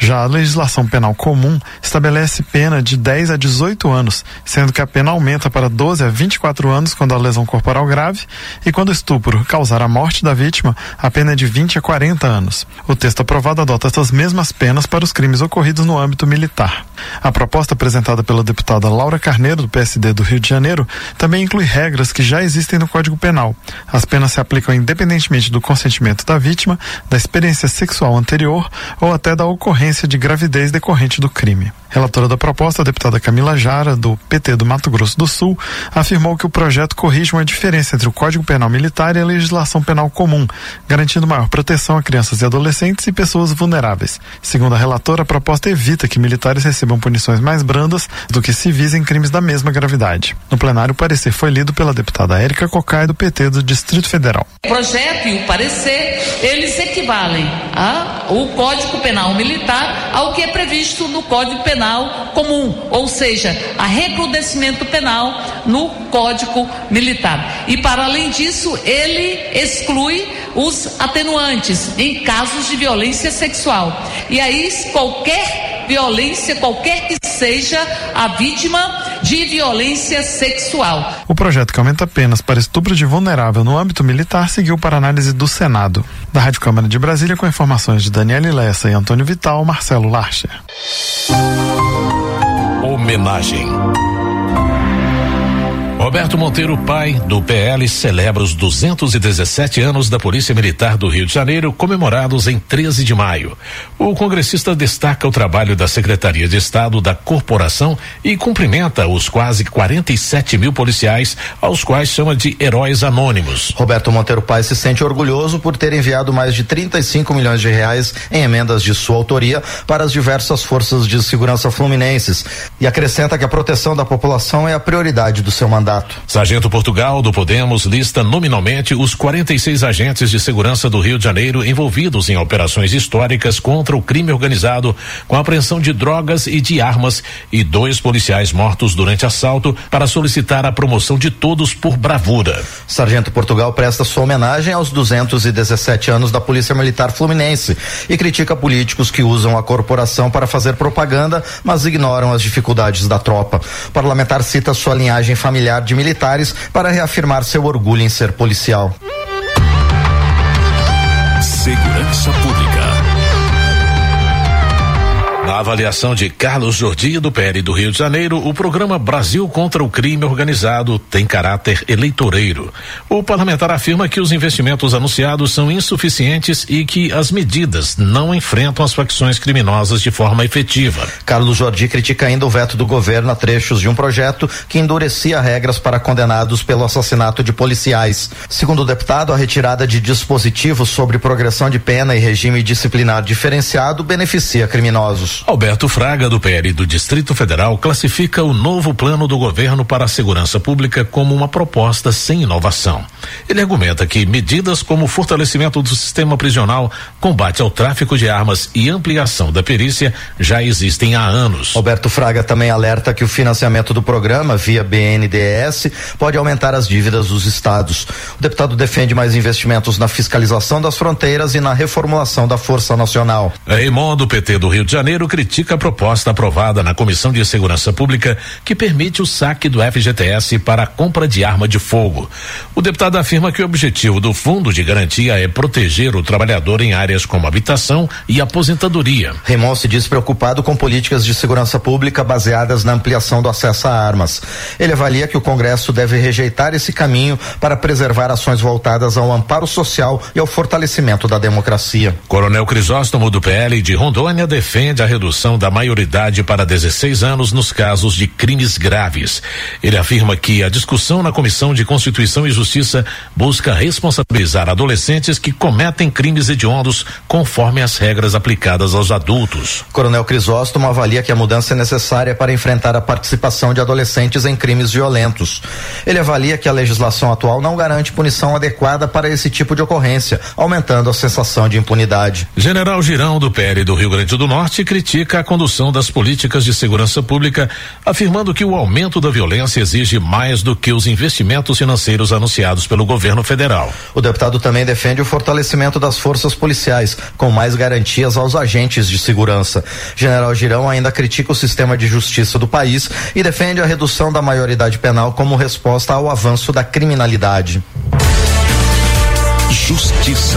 Já a legislação penal comum estabelece pena de 10 a 18 anos, sendo que a pena aumenta para 12 a 24 anos quando a lesão corporal grave e quando o estupro causar a morte da vítima, a pena é de 20 a 40 anos. O texto aprovado adota essas mesmas penas para os crimes ocorridos no âmbito militar. A proposta apresentada pela deputada Laura Carneiro, do PSD do Rio de Janeiro, também inclui regras que já existem no Código Penal. As penas se aplicam independentemente do consentimento da vítima, da experiência sexual anterior ou até da ocorrência de gravidez decorrente do crime. Relatora da proposta, a deputada Camila Jara, do PT do Mato Grosso do Sul, afirmou que o projeto corrige uma diferença entre o Código Penal Militar e a legislação penal comum, garantindo maior proteção a crianças e adolescentes e pessoas vulneráveis. Segundo a relatora, a proposta evita que militares recebam punições mais brandas do que civis em crimes da mesma gravidade. No plenário, o parecer foi lido pela deputada Érica Cocai, do PT do Distrito Federal. O projeto e o parecer, eles equivalem ao Código Penal Militar ao que é previsto no Código Penal comum, ou seja, a recrudescimento penal no Código Militar. E para além disso, ele exclui os atenuantes em casos de violência sexual. E aí qualquer violência, qualquer que seja a vítima de violência sexual. O projeto que aumenta penas para estupro de vulnerável no âmbito militar seguiu para análise do Senado. Da Rádio Câmara de Brasília, com informações de Daniele Lessa e Antônio Vital, Marcelo Larcher. Homenagem. Roberto Monteiro, pai do PL, celebra os 217 anos da Polícia Militar do Rio de Janeiro, comemorados em 13 de maio. O congressista destaca o trabalho da Secretaria de Estado da Corporação e cumprimenta os quase 47 mil policiais, aos quais chama de heróis anônimos. Roberto Monteiro Pai se sente orgulhoso por ter enviado mais de 35 milhões de reais em emendas de sua autoria para as diversas forças de segurança fluminenses e acrescenta que a proteção da população é a prioridade do seu mandato. Sargento Portugal, do Podemos, lista nominalmente os 46 agentes de segurança do Rio de Janeiro envolvidos em operações históricas contra o crime organizado, com apreensão de drogas e de armas, e 2 policiais mortos durante assalto, para solicitar a promoção de todos por bravura. Sargento Portugal presta sua homenagem aos 217 anos da Polícia Militar Fluminense e critica políticos que usam a corporação para fazer propaganda, mas ignoram as dificuldades da tropa. O parlamentar cita sua linhagem familiar de militares para reafirmar seu orgulho em ser policial. Segurança Pública. Na avaliação de Carlos Jordi, do PL do Rio de Janeiro, o programa Brasil contra o Crime Organizado tem caráter eleitoreiro. O parlamentar afirma que os investimentos anunciados são insuficientes e que as medidas não enfrentam as facções criminosas de forma efetiva. Carlos Jordi critica ainda o veto do governo a trechos de um projeto que endurecia regras para condenados pelo assassinato de policiais. Segundo o deputado, a retirada de dispositivos sobre progressão de pena e regime disciplinar diferenciado beneficia criminosos. Alberto Fraga, do PL do Distrito Federal, classifica o novo plano do governo para a segurança pública como uma proposta sem inovação. Ele argumenta que medidas como o fortalecimento do sistema prisional, combate ao tráfico de armas e ampliação da perícia já existem há anos. Alberto Fraga também alerta que o financiamento do programa via BNDES pode aumentar as dívidas dos estados. O deputado defende mais investimentos na fiscalização das fronteiras e na reformulação da Força Nacional. Raymond, do PT do Rio de Janeiro, critica a proposta aprovada na Comissão de Segurança Pública que permite o saque do FGTS para a compra de arma de fogo. O deputado afirma que o objetivo do Fundo de Garantia é proteger o trabalhador em áreas como habitação e aposentadoria. Raymond se diz preocupado com políticas de segurança pública baseadas na ampliação do acesso a armas. Ele avalia que o Congresso deve rejeitar esse caminho para preservar ações voltadas ao amparo social e ao fortalecimento da democracia. Coronel Crisóstomo, do PL de Rondônia, defende a redução da maioridade para 16 anos nos casos de crimes graves. Ele afirma que a discussão na Comissão de Constituição e Justiça busca responsabilizar adolescentes que cometem crimes hediondos conforme as regras aplicadas aos adultos. Coronel Crisóstomo avalia que a mudança é necessária para enfrentar a participação de adolescentes em crimes violentos. Ele avalia que a legislação atual não garante punição adequada para esse tipo de ocorrência, aumentando a sensação de impunidade. General Girão, do PL do Rio Grande do Norte, critica critica a condução das políticas de segurança pública, afirmando que o aumento da violência exige mais do que os investimentos financeiros anunciados pelo governo federal. O deputado também defende o fortalecimento das forças policiais, com mais garantias aos agentes de segurança. General Girão ainda critica o sistema de justiça do país e defende a redução da maioridade penal como resposta ao avanço da criminalidade. Justiça.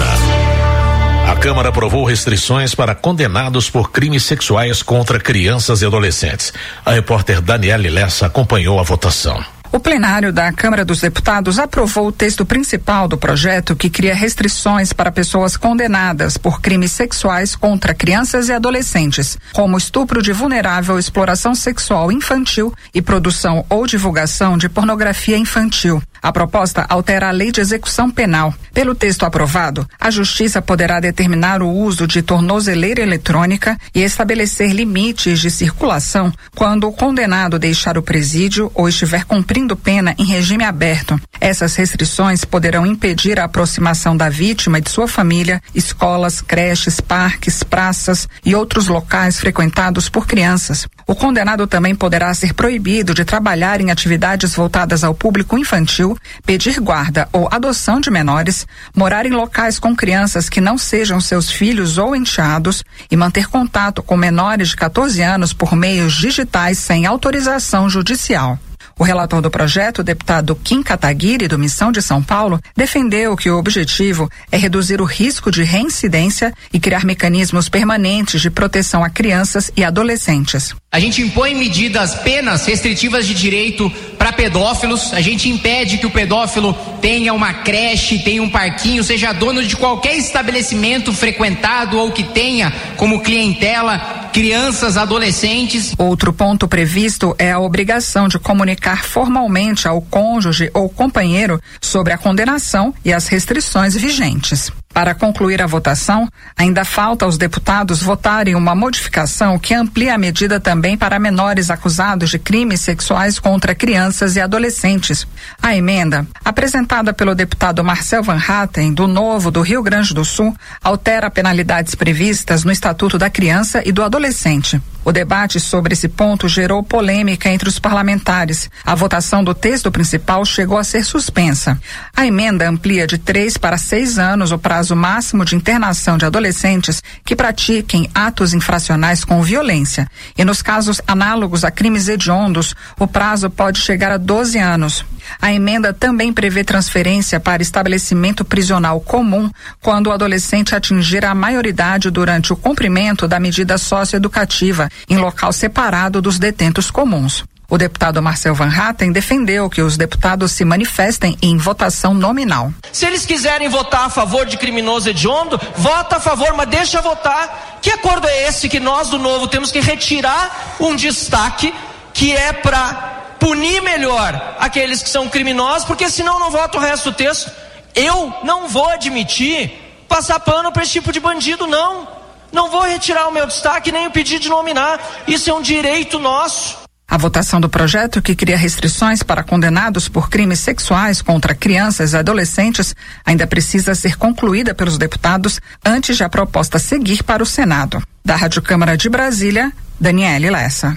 A Câmara aprovou restrições para condenados por crimes sexuais contra crianças e adolescentes. A repórter Daniele Lessa acompanhou a votação. O plenário da Câmara dos Deputados aprovou o texto principal do projeto que cria restrições para pessoas condenadas por crimes sexuais contra crianças e adolescentes, como estupro de vulnerável, exploração sexual infantil e produção ou divulgação de pornografia infantil. A proposta altera a Lei de Execução Penal. Pelo texto aprovado, a Justiça poderá determinar o uso de tornozeleira eletrônica e estabelecer limites de circulação quando o condenado deixar o presídio ou estiver cumprindo pena em regime aberto. Essas restrições poderão impedir a aproximação da vítima e de sua família, escolas, creches, parques, praças e outros locais frequentados por crianças. O condenado também poderá ser proibido de trabalhar em atividades voltadas ao público infantil, pedir guarda ou adoção de menores, morar em locais com crianças que não sejam seus filhos ou enteados e manter contato com menores de 14 anos por meios digitais sem autorização judicial. O relator do projeto, o deputado Kim Kataguiri, do Missão de São Paulo, defendeu que o objetivo é reduzir o risco de reincidência e criar mecanismos permanentes de proteção a crianças e adolescentes. A gente impõe medidas, penas restritivas de direito para pedófilos, a gente impede que o pedófilo tenha uma creche, tenha um parquinho, seja dono de qualquer estabelecimento frequentado ou que tenha como clientela crianças, adolescentes. Outro ponto previsto é a obrigação de comunicar formalmente ao cônjuge ou companheiro sobre a condenação e as restrições vigentes. Para concluir a votação, ainda falta aos deputados votarem uma modificação que amplia a medida também para menores acusados de crimes sexuais contra crianças e adolescentes. A emenda, apresentada pelo deputado Marcel Van Hatten, do Novo do Rio Grande do Sul, altera penalidades previstas no Estatuto da Criança e do Adolescente. O debate sobre esse ponto gerou polêmica entre os parlamentares. A votação do texto principal chegou a ser suspensa. A emenda amplia de 3 para 6 anos o prazo máximo de internação de adolescentes que pratiquem atos infracionais com violência. E nos casos análogos a crimes hediondos, o prazo pode chegar a 12 anos. A emenda também prevê transferência para estabelecimento prisional comum quando o adolescente atingir a maioridade durante o cumprimento da medida socioeducativa em local separado dos detentos comuns. O deputado Marcel Van Hatten defendeu que os deputados se manifestem em votação nominal. Se eles quiserem votar a favor de criminoso hediondo, vota a favor, mas deixa votar. Que acordo é esse que nós do Novo temos que retirar um destaque que é para punir melhor aqueles que são criminosos, porque senão não vota o resto do texto. Eu não vou admitir passar pano para esse tipo de bandido, não. Não vou retirar o meu destaque nem o pedido de nominar. Isso é um direito nosso. A votação do projeto, que cria restrições para condenados por crimes sexuais contra crianças e adolescentes, ainda precisa ser concluída pelos deputados antes de a proposta seguir para o Senado. Da Rádio Câmara de Brasília, Daniele Lessa.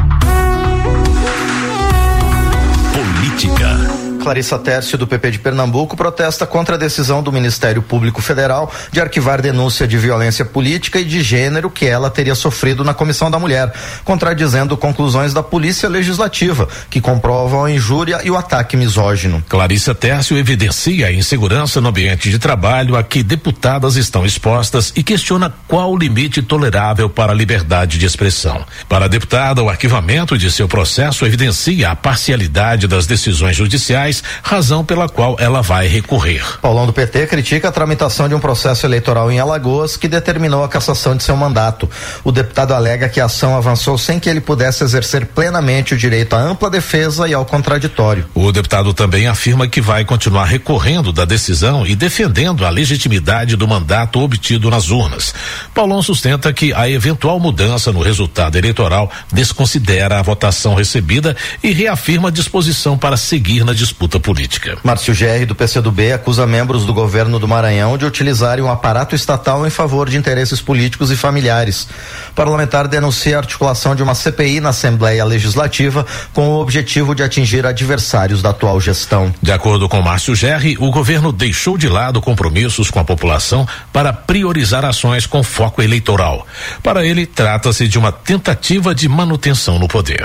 Política. Clarissa Tércio, do PP de Pernambuco, protesta contra a decisão do Ministério Público Federal de arquivar denúncia de violência política e de gênero que ela teria sofrido na Comissão da Mulher, contradizendo conclusões da Polícia Legislativa, que comprovam a injúria e o ataque misógino. Clarissa Tércio evidencia a insegurança no ambiente de trabalho a que deputadas estão expostas e questiona qual o limite tolerável para a liberdade de expressão. Para a deputada, o arquivamento de seu processo evidencia a parcialidade das decisões judiciais, razão pela qual ela vai recorrer. Paulão, do PT, critica a tramitação de um processo eleitoral em Alagoas que determinou a cassação de seu mandato. O deputado alega que a ação avançou sem que ele pudesse exercer plenamente o direito à ampla defesa e ao contraditório. O deputado também afirma que vai continuar recorrendo da decisão e defendendo a legitimidade do mandato obtido nas urnas. Paulão sustenta que a eventual mudança no resultado eleitoral desconsidera a votação recebida e reafirma a disposição para seguir na disputa disputa política. Márcio Gerri, do PCdoB, acusa membros do governo do Maranhão de utilizarem um aparato estatal em favor de interesses políticos e familiares. O parlamentar denuncia a articulação de uma CPI na Assembleia Legislativa com o objetivo de atingir adversários da atual gestão. De acordo com Márcio Gerri, o governo deixou de lado compromissos com a população para priorizar ações com foco eleitoral. Para ele, trata-se de uma tentativa de manutenção no poder.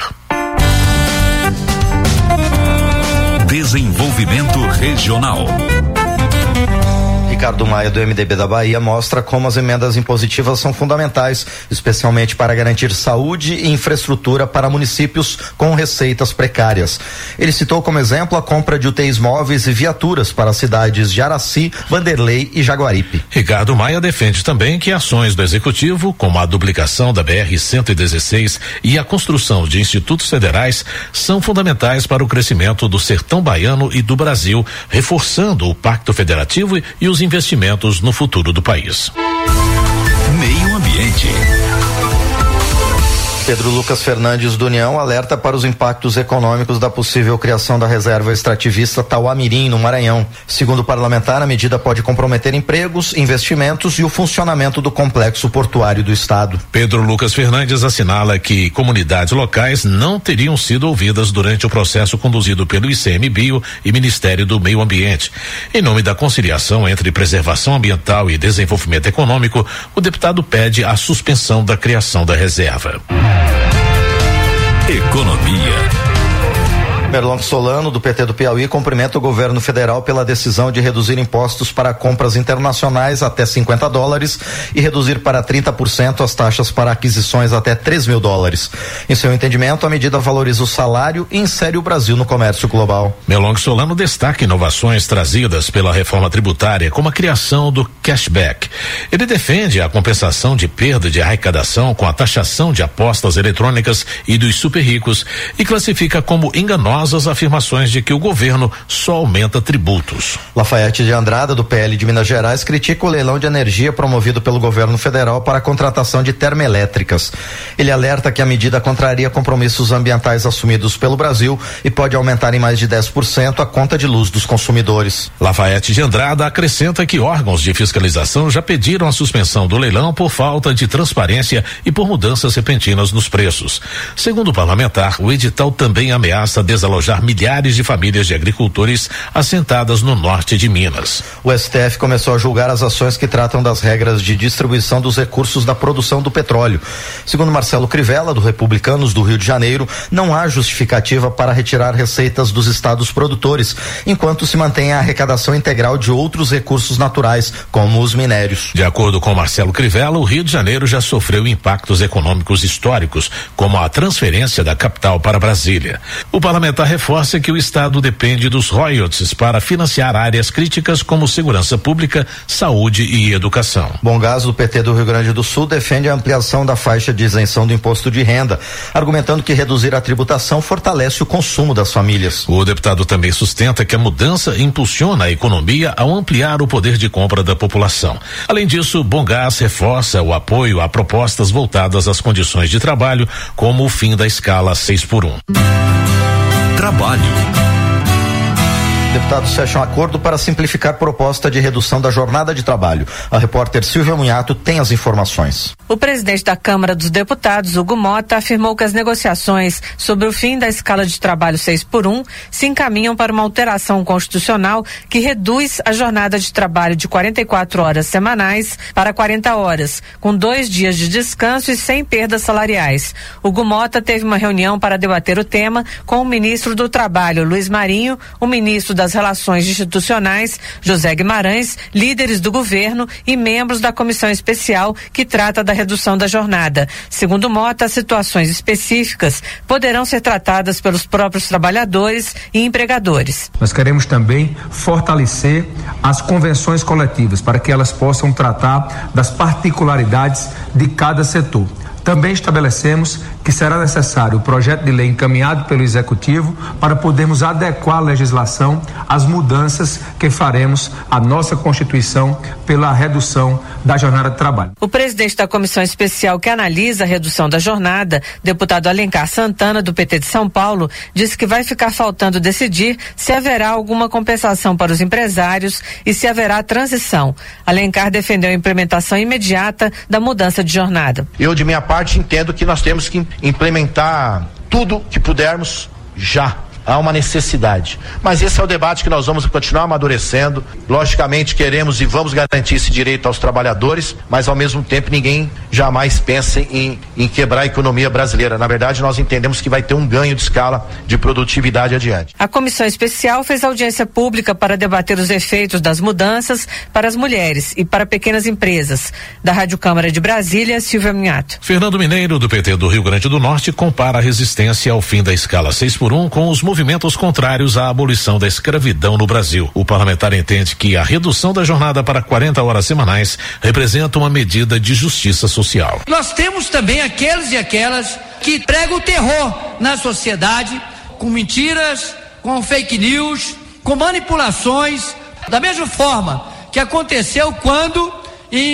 Desenvolvimento Regional. Ricardo Maia, do MDB da Bahia, mostra como as emendas impositivas são fundamentais, especialmente para garantir saúde e infraestrutura para municípios com receitas precárias. Ele citou como exemplo a compra de UTIs móveis e viaturas para as cidades de Araci, Vanderlei e Jaguaripe. Ricardo Maia defende também que ações do Executivo, como a duplicação da BR-116 e a construção de institutos federais, são fundamentais para o crescimento do sertão baiano e do Brasil, reforçando o Pacto Federativo e os investimentos no futuro do país. Meio Ambiente. Pedro Lucas Fernandes, do União, alerta para os impactos econômicos da possível criação da reserva extrativista Tauá-Mirim, no Maranhão. Segundo o parlamentar, a medida pode comprometer empregos, investimentos e o funcionamento do complexo portuário do estado. Pedro Lucas Fernandes assinala que comunidades locais não teriam sido ouvidas durante o processo conduzido pelo ICMBio e Ministério do Meio Ambiente. Em nome da conciliação entre preservação ambiental e desenvolvimento econômico, o deputado pede a suspensão da criação da reserva. Economia. Merlong Solano, do PT do Piauí, cumprimenta o governo federal pela decisão de reduzir impostos para compras internacionais até $50 e reduzir para 30% as taxas para aquisições até $3.000. Em seu entendimento, a medida valoriza o salário e insere o Brasil no comércio global. Merlong Solano destaca inovações trazidas pela reforma tributária, como a criação do cashback. Ele defende a compensação de perda de arrecadação com a taxação de apostas eletrônicas e dos super ricos e classifica como enganosas as afirmações de que o governo só aumenta tributos. Lafayette de Andrada, do PL de Minas Gerais, critica o leilão de energia promovido pelo governo federal para a contratação de termoelétricas. Ele alerta que a medida contraria compromissos ambientais assumidos pelo Brasil e pode aumentar em mais de 10% a conta de luz dos consumidores. Lafayette de Andrada acrescenta que órgãos de fiscalização já pediram a suspensão do leilão por falta de transparência e por mudanças repentinas nos preços. Segundo o parlamentar, o edital também ameaça desalojar milhares de famílias de agricultores assentadas no norte de Minas. O STF começou a julgar as ações que tratam das regras de distribuição dos recursos da produção do petróleo. Segundo Marcelo Crivella, do Republicanos do Rio de Janeiro, não há justificativa para retirar receitas dos estados produtores, enquanto se mantém a arrecadação integral de outros recursos naturais, como os minérios. De acordo com Marcelo Crivella, o Rio de Janeiro já sofreu impactos econômicos históricos, como a transferência da capital para Brasília. O parlamentar reforça que o estado depende dos royalties para financiar áreas críticas como segurança pública, saúde e educação. Bom Gás, do PT do Rio Grande do Sul, defende a ampliação da faixa de isenção do imposto de renda, argumentando que reduzir a tributação fortalece o consumo das famílias. O deputado também sustenta que a mudança impulsiona a economia ao ampliar o poder de compra da população. Além disso, Bom Gás reforça o apoio a propostas voltadas às condições de trabalho, como o fim da escala 6x1. Trabalho. Deputados fecham acordo para simplificar proposta de redução da jornada de trabalho. A repórter Silvia Munhato tem as informações. O presidente da Câmara dos Deputados, Hugo Mota, afirmou que as negociações sobre o fim da escala de trabalho 6x1 se encaminham para uma alteração constitucional que reduz a jornada de trabalho de 44 horas semanais para 40 horas, com 2 dias de descanso e sem perdas salariais. Hugo Mota teve uma reunião para debater o tema com o ministro do Trabalho, Luiz Marinho, o ministro das Relações Institucionais, José Guimarães, líderes do governo e membros da comissão especial que trata da redução da jornada. Segundo Mota, situações específicas poderão ser tratadas pelos próprios trabalhadores e empregadores. Nós queremos também fortalecer as convenções coletivas para que elas possam tratar das particularidades de cada setor. Também estabelecemos que será necessário o projeto de lei encaminhado pelo Executivo para podermos adequar a legislação às mudanças que faremos à nossa Constituição pela redução da jornada de trabalho. O presidente da comissão especial que analisa a redução da jornada, deputado Alencar Santana, do PT de São Paulo, disse que vai ficar faltando decidir se haverá alguma compensação para os empresários e se haverá transição. Alencar defendeu a implementação imediata da mudança de jornada. Eu, de minha parte, entendo que nós temos que implementar tudo que pudermos já. Há uma necessidade. Mas esse é o debate que nós vamos continuar amadurecendo. Logicamente, queremos e vamos garantir esse direito aos trabalhadores, mas ao mesmo tempo ninguém jamais pensa em quebrar a economia brasileira. Na verdade, nós entendemos que vai ter um ganho de escala de produtividade adiante. A comissão especial fez audiência pública para debater os efeitos das mudanças para as mulheres e para pequenas empresas. Da Rádio Câmara de Brasília, Silvia Minhato. Fernando Mineiro, do PT do Rio Grande do Norte, compara a resistência ao fim da escala 6x1 com os movimentos contrários à abolição da escravidão no Brasil. O parlamentar entende que a redução da jornada para 40 horas semanais representa uma medida de justiça social. Nós temos também aqueles e aquelas que pregam o terror na sociedade com mentiras, com fake news, com manipulações, da mesma forma que aconteceu quando em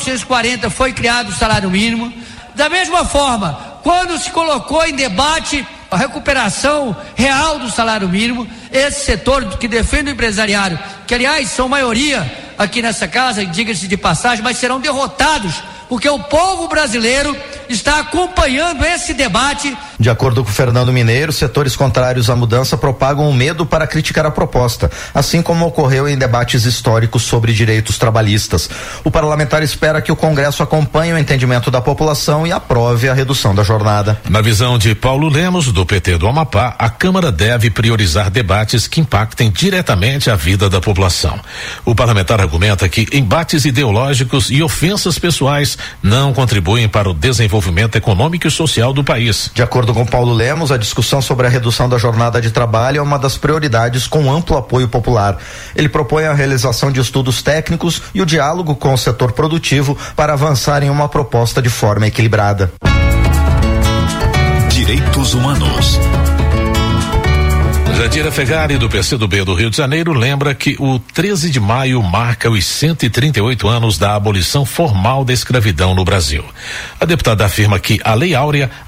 1940 foi criado o salário mínimo, da mesma forma quando se colocou em debate a recuperação real do salário mínimo, esse setor que defende o empresariado, que aliás são maioria aqui nessa casa, diga-se de passagem, mas serão derrotados, porque o povo brasileiro está acompanhando esse debate. De acordo com Fernando Mineiro, setores contrários à mudança propagam o medo para criticar a proposta, assim como ocorreu em debates históricos sobre direitos trabalhistas. O parlamentar espera que o Congresso acompanhe o entendimento da população e aprove a redução da jornada. Na visão de Paulo Lemos, do PT do Amapá, a Câmara deve priorizar debates que impactem diretamente a vida da população. O parlamentar argumenta que embates ideológicos e ofensas pessoais não contribuem para o desenvolvimento econômico e social do país. De acordo com Paulo Lemos, a discussão sobre a redução da jornada de trabalho é uma das prioridades com amplo apoio popular. Ele propõe a realização de estudos técnicos e o diálogo com o setor produtivo para avançar em uma proposta de forma equilibrada. Direitos Humanos. Jandira Fegari, do PCdoB do Rio de Janeiro, lembra que o 13 de maio marca os 138 anos da abolição formal da escravidão no Brasil. A deputada afirma que a Lei Áurea